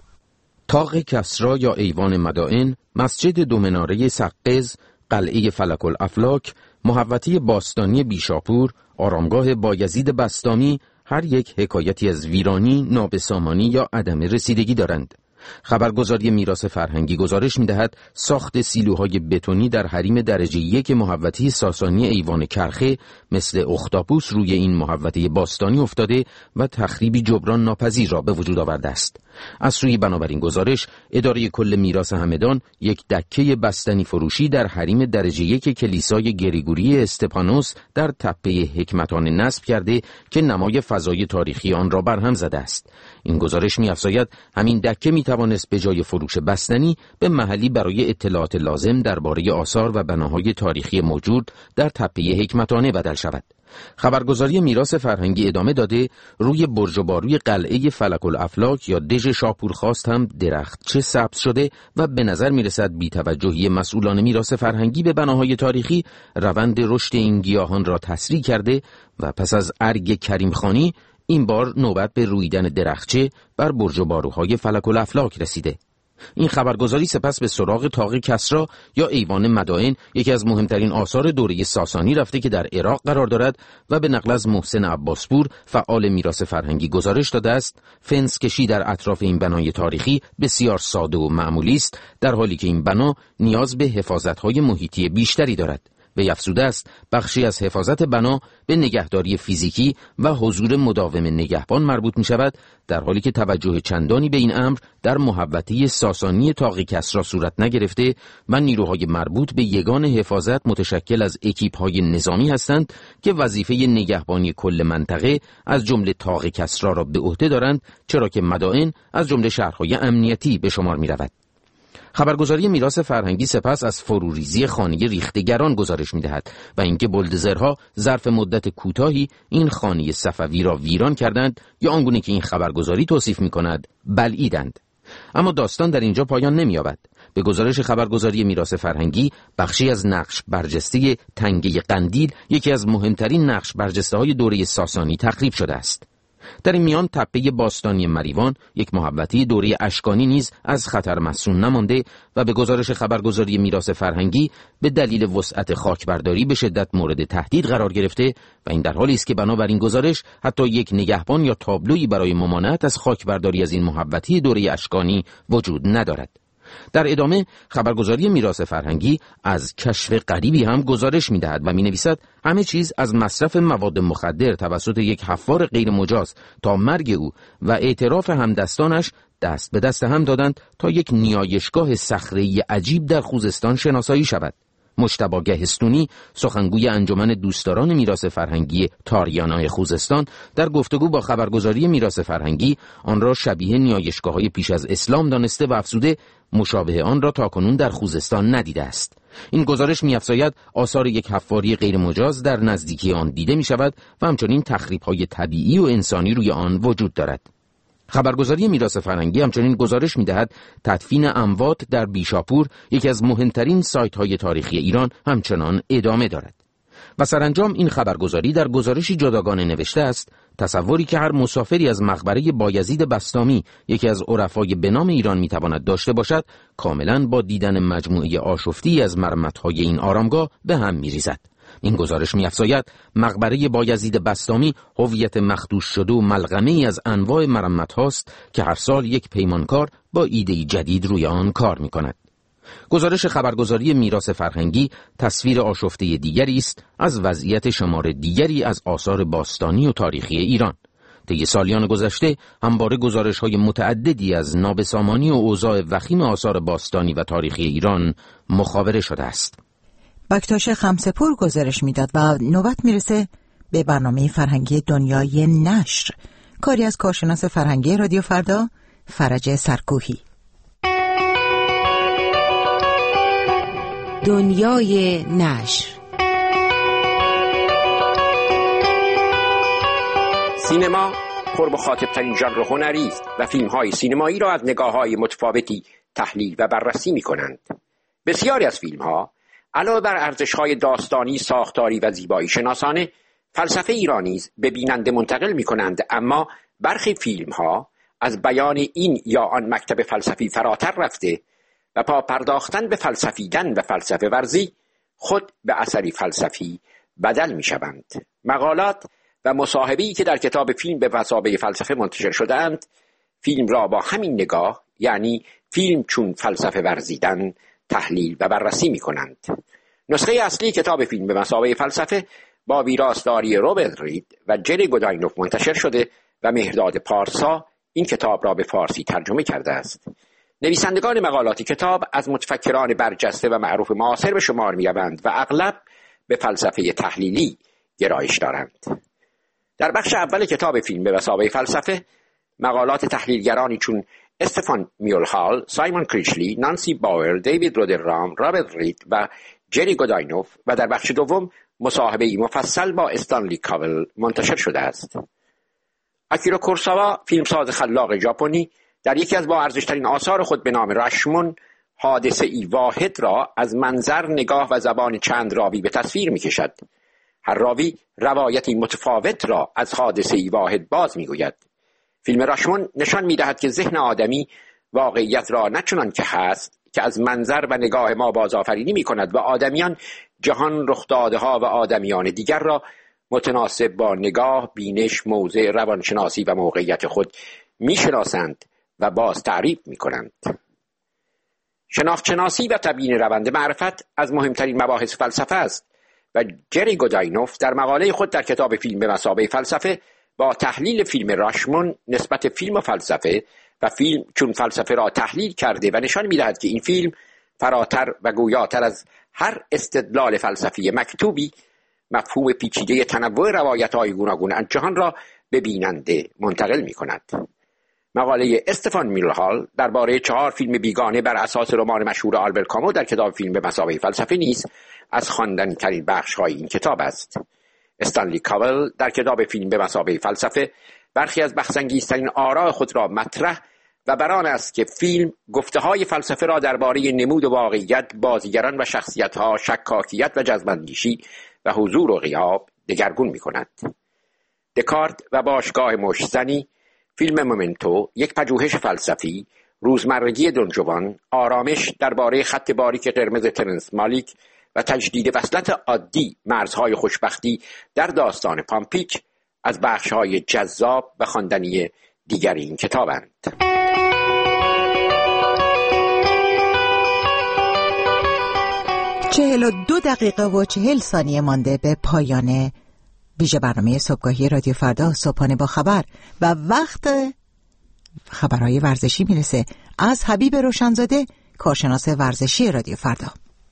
[SPEAKER 12] طاق کسرا یا ایوان مدائن، مسجد دو مناره سقز، قلعه فلک الافلاک، محوطه باستانی بیشاپور، آرامگاه بایزید بسطامی، هر یک حکایتی از ویرانی، نابسامانی یا عدم رسیدگی دارند. خبرگزاری میراث فرهنگی گزارش می‌دهد ساخت سیلوهای بتونی در حریم درجه یک محوطه ساسانی ایوان کرخه مثل اختاپوس روی این محوطه باستانی افتاده و تخریبی جبران ناپذیر را به وجود آورده است. از سوی بنابراین گزارش، اداره کل میراث همدان یک دکه بستنی فروشی در حریم درجه یک کلیسای گریگوری استپانوس در تپه حکمتانه نصب کرده که نمای فضای تاریخی آن را برهم زده است. این گزارش می‌افزاید همین دکه می‌توانست به جای فروش بستنی به محلی برای اطلاعات لازم درباره آثار و بناهای تاریخی موجود در تپه حکمتانه بدل شود. خبرگزاری میراث فرهنگی ادامه داده روی برج و باروی قلعه فلک الافلاک یا دژ شاپورخواست هم درختچه سبز شده و به نظر میرسد بی‌توجهی مسئولان میراث فرهنگی به بناهای تاریخی روند رشد این گیاهان را تسریع کرده و پس از ارگ کریم خانی این بار نوبت به رویدن درختچه بر برج و باروهای فلک الافلاک رسیده. این خبرگزاری سپس به سراغ طاق کسری یا ایوان مدائن، یکی از مهمترین آثار دوره ساسانی، رفته که در عراق قرار دارد و به نقل از محسن عباسپور فعال میراث فرهنگی گزارش داده است فنس کشی در اطراف این بنای تاریخی بسیار ساده و معمولی است، در حالی که این بنا نیاز به حفاظت‌های محیطی بیشتری دارد. به افزوده است بخشی از حفاظت بنا به نگهداری فیزیکی و حضور مداوم نگهبان مربوط می شود، در حالی که توجه چندانی به این امر در محوطه ساسانی طاق کسری صورت نگرفته و نیروهای مربوط به یگان حفاظت متشکل از اکیپ‌های نظامی هستند که وظیفه نگهبانی کل منطقه از جمله طاق کسری را به عهده دارند، چرا که مدائن از جمله شهرهای امنیتی به شمار می رود. خبرگزاری میراث فرهنگی سپس از فروریزی خانه ریختگران گزارش می‌دهد و اینکه بولدوزرها ظرف مدت کوتاهی این خانه صفوی را ویران کردند یا آنگونه که این خبرگزاری توصیف می‌کند بلعیدند. اما داستان در اینجا پایان نمی‌یابد. به گزارش خبرگزاری میراث فرهنگی، بخشی از نقش برجسته تنگه قندیل، یکی از مهمترین نقش برجسته‌های دوره ساسانی، تخریب شده است. در این میان تپه باستانی مریوان، یک محوطه دوره اشکانی، نیز از خطر مصون نمانده و به گزارش خبرگزاری میراث فرهنگی به دلیل وسعت خاکبرداری به شدت مورد تهدید قرار گرفته و این در حالی است که بنابراین گزارش حتی یک نگهبان یا تابلویی برای ممانعت از خاکبرداری از این محوطه دوره اشکانی وجود ندارد. در ادامه خبرگزاری میراث فرهنگی از کشف غریبی هم گزارش می‌دهد و می‌نویسد همه چیز از مصرف مواد مخدر توسط یک حفار غیر مجاز تا مرگ او و اعتراف همدستانش دست به دست هم دادند تا یک نیایشگاه صخره‌ای عجیب در خوزستان شناسایی شود. مجتبی گهستونی، سخنگوی انجمن دوستداران میراث فرهنگی تاریانای خوزستان، در گفتگو با خبرگزاری میراث فرهنگی آن را شبیه نیایشگاه‌های پیش از اسلام دانسته و افزوده مشابه آن را تاکنون در خوزستان ندیده است. این گزارش می‌افزاید آثار یک حفاری غیر مجاز در نزدیکی آن دیده می‌شود و همچنین تخریب‌های طبیعی و انسانی روی آن وجود دارد. خبرگزاری میراث فرهنگی همچنین گزارش می‌دهد تدفین اموات در بیشاپور، یکی از مهمترین سایت‌های تاریخی ایران، همچنان ادامه دارد. و سرانجام این خبرگزاری در گزارشی جداگانه نوشته است تصوری که هر مسافری از مقبره بایزید بسطامی، یکی از عرفای به نام ایران، می‌تواند داشته باشد، کاملاً با دیدن مجموعه آشفتی از مرمت‌های این آرامگاه به هم می‌ریزد. این گزارش می‌افزاید مقبره بایزید بسطامی هویت مخدوش شده و ملغمه‌ای از انواع مرمت هاست که هر سال یک پیمانکار با ایده‌ای جدید روی آن کار می‌کند. گزارش خبرگزاری میراث فرهنگی تصویر آشفته دیگری است از وضعیت شمار دیگری از آثار باستانی و تاریخی ایران. طی سالیان گذشته همواره گزارش‌های متعددی از نابسامانی و اوضاع وخیم آثار باستانی و تاریخی ایران مخابره شده است.
[SPEAKER 2] بکتاش خمسه‌پور گزارش میداد و نوبت میرسه به برنامه فرهنگی دنیای نشر، کاری از کارشناس فرهنگی رادیو فردا فرج سرکوهی.
[SPEAKER 13] دنیای نشر.
[SPEAKER 14] سینما پرمخاطب‌ترین ژانر هنری است و فیلم‌های سینمایی را از نگاه‌های متفاوتی تحلیل و بررسی می‌کنند. بسیاری از فیلم‌ها علاوه بر ارزش‌های داستانی، ساختاری و زیبایی شناسانه، فلسفه ایرانی به بیننده منتقل می‌کنند، اما برخی فیلم‌ها از بیان این یا آن مکتب فلسفی فراتر رفته و پا پرداختن به فلسفیدن و فلسفه ورزی خود به اثری فلسفی بدل می‌شوند. مقالات و مصاحبه‌ای که در کتاب فیلم به مثابه فلسفه منتشر شده‌اند، فیلم را با همین نگاه، یعنی فیلم چون فلسفه ورزیدن، تحلیل و بررسی می‌کنند. نسخه اصلی کتاب فیلم به مثابه فلسفه با ویراستاری روبرت رید و جری گوداینوف منتشر شده و مهرداد پارسا این کتاب را به فارسی ترجمه کرده است. نویسندگان مقالات کتاب از متفکران برجسته و معروف معاصر به شمار می‌روند و اغلب به فلسفه تحلیلی گرایش دارند. در بخش اول کتاب فیلم به مثابه فلسفه مقالات تحلیلگرانی چون استفان میولهال، سایمون کریشلی، نانسی باور، دیوید رودرام، رابرت رید و جری گوداینوف و در بخش دوم مصاحبه‌ای مفصل با استانلی کاول منتشر شده است. آکیرا کورساوا، فیلمساز خلاق ژاپنی، در یکی از با ارزش‌ترین آثار خود به نام راشمون حادثه‌ای واحد را از منظر، نگاه و زبان چند راوی به تصویر می‌کشد. هر راوی روایتی متفاوت را از حادثه‌ای واحد باز می‌گوید. فیلم راشمون نشان می‌دهد که ذهن آدمی واقعیت را نه چنان که هست که از منظر و نگاه ما بازآفرینی می‌کند و آدمیان جهان، رخدادها و آدمیان دیگر را متناسب با نگاه، بینش، موضع، روانشناسی و موقعیت خود می‌شناسند و باز تعریف می‌کنند. شناخت‌شناسی و تبیین روند معرفت از مهمترین مباحث فلسفه است و جری گوداینوف در مقاله خود در کتاب فیلم به مثابه فلسفه با تحلیل فیلم راشمون نسبت فیلم و فلسفه و فیلم چون فلسفه را تحلیل کرده و نشان می‌دهد که این فیلم فراتر و گویاتر از هر استدلال فلسفی مکتوبی مفهوم پیچیده تنوع روایت‌های گوناگون از جهان را به بیننده منتقل می‌کند. مقاله استفان میلهال درباره چهار فیلم بیگانه بر اساس رمان مشهور آلبر کامو در کتاب فیلم به مثابه فلسفه نیز از خواندنی‌ترین بخش‌های این کتاب است. استانلی کاول در کتاب فیلم به مثابه فلسفه برخی از بحث‌انگیزترین آراء خود را مطرح و بر آن است که فیلم گفته‌های فلسفه را درباره نمود و واقعیت، بازیگران و شخصیت‌ها، شکاکیت و جذب‌اندیشی و حضور و غیاب دگرگون می‌کند. دکارت و باشگاه مشت‌زنی، فیلم مومنتو، یک پژوهش فلسفی، روزمرگی دونجوان، آرامش درباره خط باریک قرمز ترنس مالیک و تجدید وصلت عادی، مرزهای خوشبختی در داستان پامپیک از بخش‌های جذاب و خواندنی دیگر این کتابند.
[SPEAKER 2] چهل و دو دقیقه و چهل ثانیه مانده به پایان ویژه برنامه صبحگاهی رادیو فردا صبحانه با خبر و وقت خبرهای ورزشی میرسه از حبیب روشنزاده، کارشناس ورزشی رادیو فردا.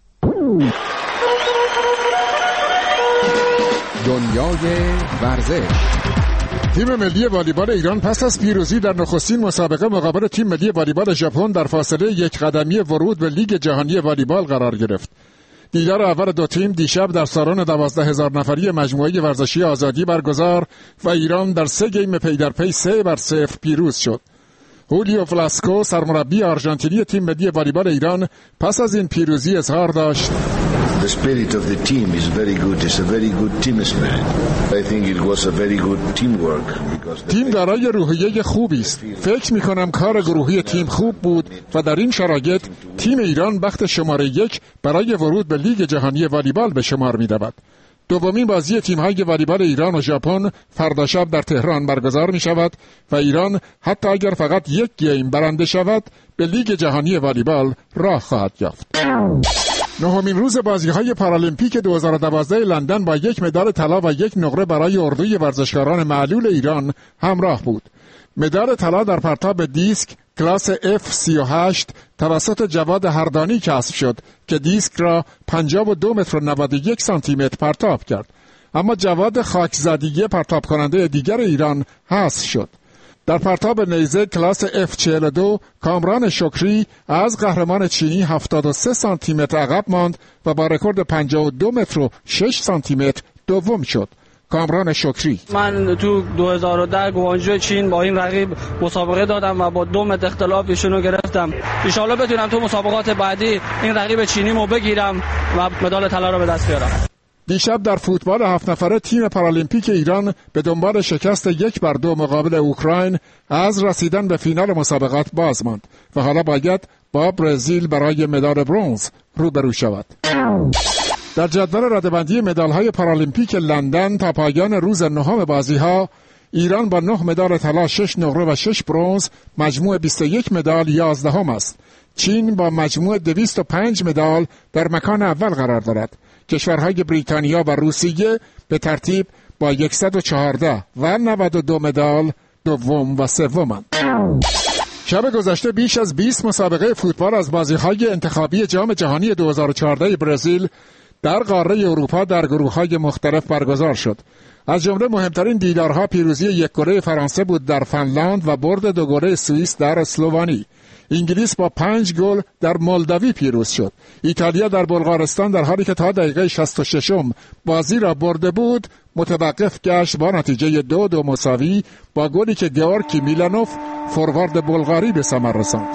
[SPEAKER 15] دنیای ورزش. تیم ملی والیبال ایران پس از پیروزی در نخستین مسابقه مقابل تیم ملی والیبال ژاپن در فاصله یک قدمی ورود به لیگ جهانی والیبال قرار گرفت. دیدار اول دو تیم دیشب در سالن دوازده هزار نفری مجموعه ورزشی آزادی برگزار و ایران در سه گیم پی در پی سه بر صفر پیروز شد. هولیو فلاسکو سرمربی آرژانتینی تیم ملی والیبال ایران پس از این پیروزی اظهار داشت:
[SPEAKER 16] The spirit of the team is very good. It's a very good team spirit. I think it was a very good teamwork.
[SPEAKER 15] تیم دارای روحیه خوبی است. فکر می‌کنم کار گروهی تیم خوب بود و در این شرایط تیم ایران بخت شماره یک برای ورود به لیگ جهانی والیبال به شمار می‌رود. دومین بازی تیم‌های والیبال ایران و ژاپن فردا شب در تهران برگزار می‌شود و ایران حتی اگر فقط یک گیم برنده شود به لیگ جهانی والیبال راه خواهد یافت. نهمین روز بازی‌های پارالیمپیک دو هزار و دوازده لندن با یک مدال طلا و یک نقره برای اردوی ورزشکاران معلول ایران همراه بود. مدال طلا در پرتاب دیسک کلاس اف سی و هشت توسط جواد هردانی کسب شد که دیسک را پنجاه و دو متر و نود و یک سانتی متر پرتاب کرد، اما جواد خاکزادی پرتاب کننده دیگر ایران حذف شد. در پرتاب نیزه کلاس اف چهل و دو کامران شکری از قهرمان چینی هفتاد و سه سانتی متر عقب ماند و با رکورد پنجاه و دو متر و شش سانتی متر دوم شد. کامران شکری:
[SPEAKER 17] من تو دو هزار و ده گوانجو چین با این رقیب مسابقه دادم و با دو متر اختلاف ایشونو گرفتم. ان شاءالله بتونم تو مسابقات بعدی این رقیب چینیمو بگیرم و مدال طلا رو به دست بیارم.
[SPEAKER 15] دیشب در فوتبال هفت نفره تیم پارالیمپیک ایران به دنبال شکست یک بر دو مقابل اوکراین از رسیدن به فینال مسابقات باز ماند و حالا باید با برزیل برای مدال برنز روبرو شود. در جدول رده‌بندی مدال‌های پارالیمپیک لندن تا پایان روز نهم بازی‌ها ایران با نه مدال طلا، شش نقره و شش برنز مجموع بیست و یک مدال یازدهم است. چین با مجموع دویست و پنج مدال در مکان اول قرار دارد. کشورهای بریتانیا و روسیه به ترتیب با صد و چهارده و نود و دو مدال دوم و سومند. شب گذشته بیش از بیست مسابقه فوتبال از بازی‌های انتخابی جام جهانی دو هزار و چهارده برزیل در قاره اروپا در گروه‌های مختلف برگزار شد. از جمله مهمترین دیدارها پیروزی یک گله فرانسه بود در فنلاند و برد دو گله سوئیس در اسلوونی. انگلیس با پنج گل در مولداوی پیروز شد. ایتالیا در بلغارستان در حالی که تا دقیقه شصت و شش بازی را برده بود متوقف گشت با نتیجه دو دو مساوی با گلی که گیورگی میلانوف فوروارد بلغاری به ثمر رساند.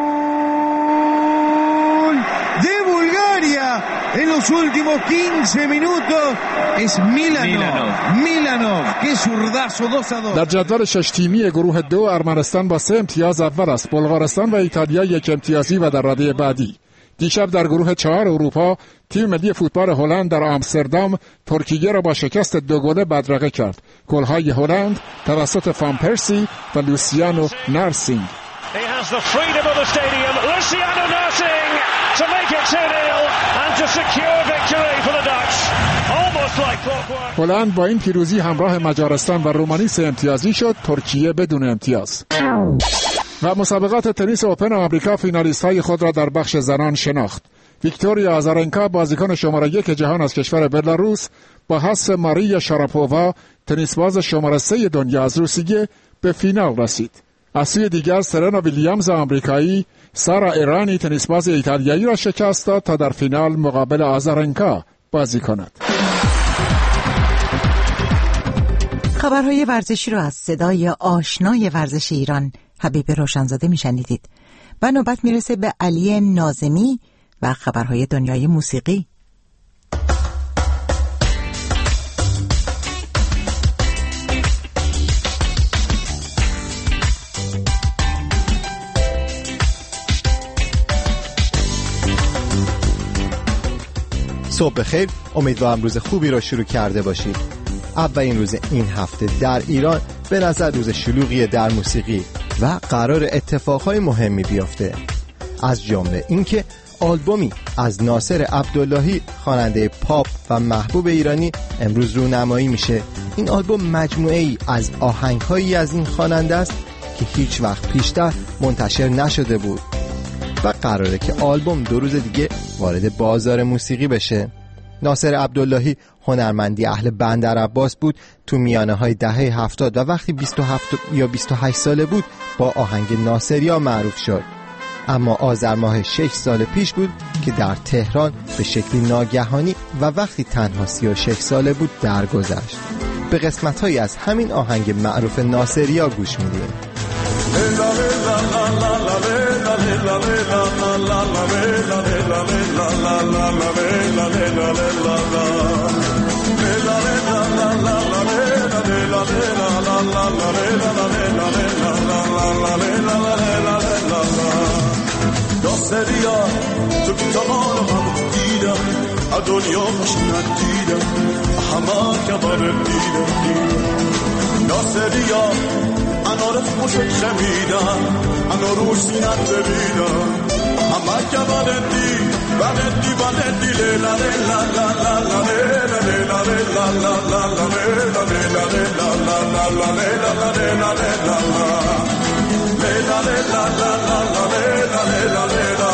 [SPEAKER 18] En los últimos quince minutos es Milanov. Milanov, qué zurdazo dos a dos.
[SPEAKER 15] در جدول شش تیمی گروه دو ارمنستان با سه امتیاز اول است. بلغارستان و ایتالیا یک امتیازی و در رده بعدی. دیشب در گروه چهار اروپا تیم ملی فوتبال هلند در آمستردام ترکیه را با شکست دو گله بدرقه کرد. گل‌های هلند توسط فان پرسی و لوسیانو نارسینگ.
[SPEAKER 10] He has the freedom of the stadium. Luciano Narsing to make it two nil and to secure victory for the Dutch. Almost like clockwork.
[SPEAKER 15] هلند با این پیروزی همراه مجارستان و رومانی سه امتیازی شد، ترکیه بدون امتیاز. و مسابقات تنیس اوپن آمریکا فینالیست‌های خود را در بخش زنان شناخت. ویکتوریا آزارنکا بازیکن شماره یک جهان از کشور بلاروس با حذف ماریا شاراپووا تنیسباز شماره سه دنیا از روسیه به فینال رسید. از سوی دیگر سرنا ویلیامز آمریکایی سارا ایرانی تنیسباز ایتالیایی را شکست داد تا در فینال مقابل آزارنکا بازی کند.
[SPEAKER 2] خبرهای ورزشی را از صدای آشنای ورزش ایران حبیب روشنزاده میشنیدید و نوبت میرسه به علی ناظمی و خبرهای دنیای موسیقی.
[SPEAKER 19] صبح بخیر، امیدوارم روز خوبی را شروع کرده باشید. اولین روز این هفته در ایران به نظر روز شلوغی در موسیقی و قرار اتفاقهای مهمی بیفته. از جمله اینکه آلبومی از ناصر عبداللهی خواننده پاپ و محبوب ایرانی امروز رونمایی میشه. این آلبوم مجموعه‌ای از آهنگ‌هایی از این خواننده است که هیچ وقت پیشتر منتشر نشده بود و قراره که آلبوم دو روز دیگه وارد بازار موسیقی بشه. ناصر عبداللهی هنرمندی اهل بندر عباس بود تو میانه های دهه هفتاد و وقتی بیست و هفت یا بیست و هشت ساله بود با آهنگ ناصریا معروف شد. اما آذر ماه شش سال پیش بود که در تهران به شکلی ناگهانی و وقتی تنها سی و شش ساله بود درگذشت. به قسمت هایی از همین آهنگ معروف ناصریا گوش میدیم.
[SPEAKER 20] ناصریا تو که تمام هم دیدم از دنیا خوش ندیدم همه که بارم دیدم ناصریا انار خوش شمیدم انار روش سینت ببیدم همه که بارم دی بارم دی بارم دی لیلا لیلا لا لا لا لیلا لیلا لا لا لا لیلا لیلا لیلا لا لا لا لیلا لیلا لیلا لیلا لیلا لا لیلا لیلا لیلا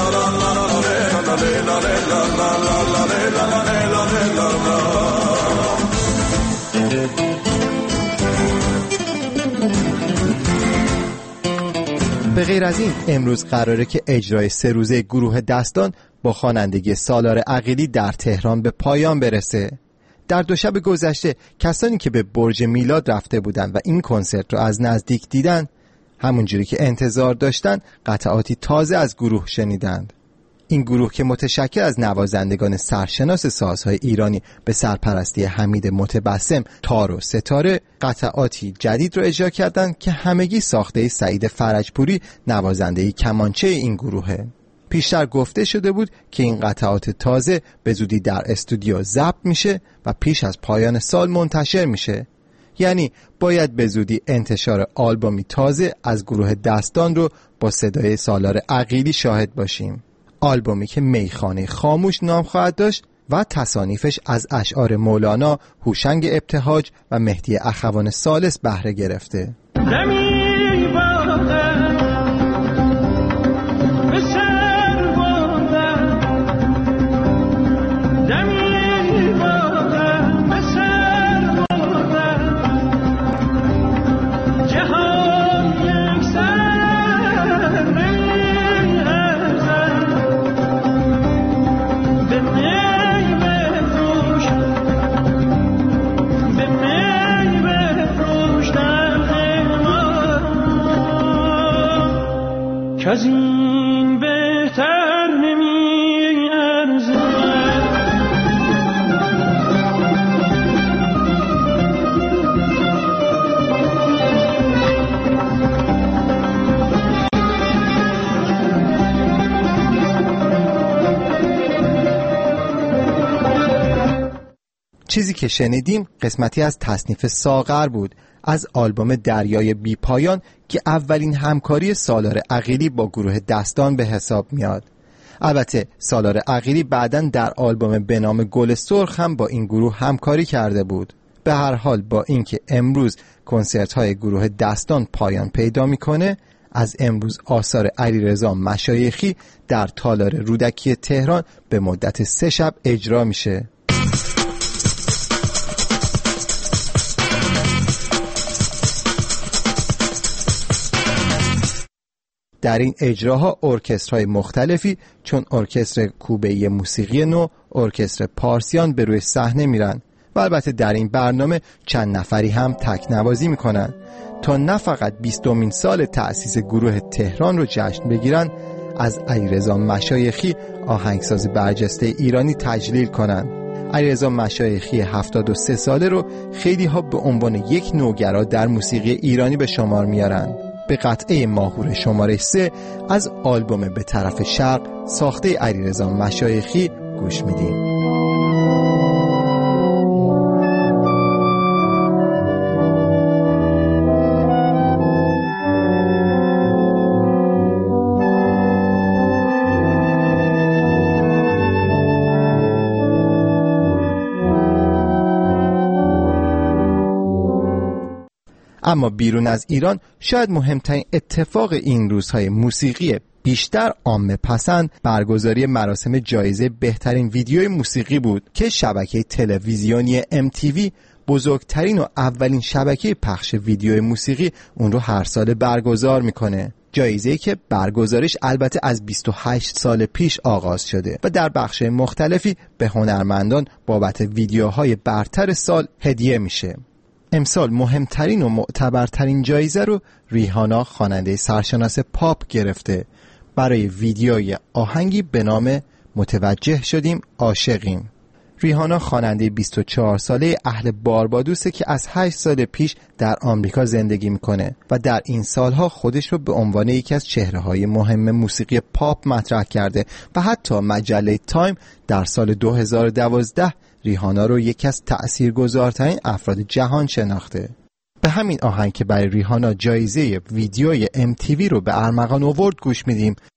[SPEAKER 19] به غیر از این امروز قراره که اجرای سه روزه گروه دستان با خوانندگی سالار عقیلی در تهران به پایان برسه. در دو شب گذشته کسانی که به برج میلاد رفته بودند و این کنسرت رو از نزدیک دیدن همونجوری که انتظار داشتن قطعاتی تازه از گروه شنیدند. این گروه که متشکل از نوازندگان سرشناس سازهای ایرانی به سرپرستی حمید متبسم تار و ستاره قطعاتی جدید رو اجرا کردند که همگی ساخته سعید فرجپوری نوازنده کمانچه این گروهه. پیشتر گفته شده بود که این قطعات تازه به زودی در استودیو ضبط میشه و پیش از پایان سال منتشر میشه. یعنی باید به زودی انتشار آلبومی تازه از گروه دستان رو با صدای سالار عقیلی شاهد باشیم. آلبومی که میخانه خاموش نام خواهد داشت و تصانیفش از اشعار مولانا، هوشنگ ابتهاج و مهدی اخوان ثالث بهره گرفته.
[SPEAKER 20] دمی بادم به سر بردم دمی بادم به سر بردم جهان یک سر می‌ارزد به می بفروش به می بفروش کز این بهتر نمی ارزد.
[SPEAKER 19] چیزی که شنیدیم قسمتی از تصنیف ساغر بود از آلبوم دریای بی پایان که اولین همکاری سالار عقیلی با گروه دستان به حساب میاد. البته سالار عقیلی بعداً در آلبوم به نام گل سرخ هم با این گروه همکاری کرده بود. به هر حال با اینکه امروز کنسرت های گروه دستان پایان پیدا میکنه، از امروز آثار علیرضا مشایخی در تالار رودکی تهران به مدت سه شب اجرا میشه. در این اجراها ارکسترهای مختلفی چون ارکستر کوبه‌ای موسیقی نو، ارکستر پارسیان به روی صحنه میرن و البته در این برنامه چند نفری هم تکنوازی میکنن تا نه فقط بیستمین سال تأسیس گروه تهران رو جشن بگیرن، از علیرضا مشایخی آهنگساز برجسته ایرانی تجلیل کنن. علیرضا مشایخی هفتاد و سه ساله رو خیلی ها به عنوان یک نوگرا در موسیقی ایرانی به شمار میارن. به قطعه ماهور شماره سه از آلبوم به طرف شرق ساخته علیرضا مشایخی گوش میدیم. اما بیرون از ایران شاید مهمترین اتفاق این روزهای موسیقی بیشتر عامه پسند برگزاری مراسم جایزه بهترین ویدیوی موسیقی بود که شبکه تلویزیونی ام تی وی، بزرگترین و اولین شبکه پخش ویدیوی موسیقی، اون رو هر سال برگزار میکنه. جایزه‌ای که برگزارش البته از بیست و هشت سال پیش آغاز شده و در بخش مختلفی به هنرمندان بابت ویدیوهای برتر سال هدیه میشه. امسال مهمترین و معتبرترین جایزه رو ریحانا خواننده سرشناس پاپ گرفته برای ویدیوی آهنگی به نام متوجه شدیم عاشقیم. ریحانا خواننده بیست و چهار ساله اهل باربادوسه که از هشت سال پیش در آمریکا زندگی میکنه و در این سالها خودش رو به عنوان یکی از چهره‌های مهم موسیقی پاپ مطرح کرده و حتی مجله تایم در سال دو هزار و دوازده ریحانا رو یکی از تأثیرگذارترین افراد جهان شناخته. به همین آهنگ که برای ریحانا جایزه ویدیوی ام تی وی رو به ارمغان آورد گوش میدیم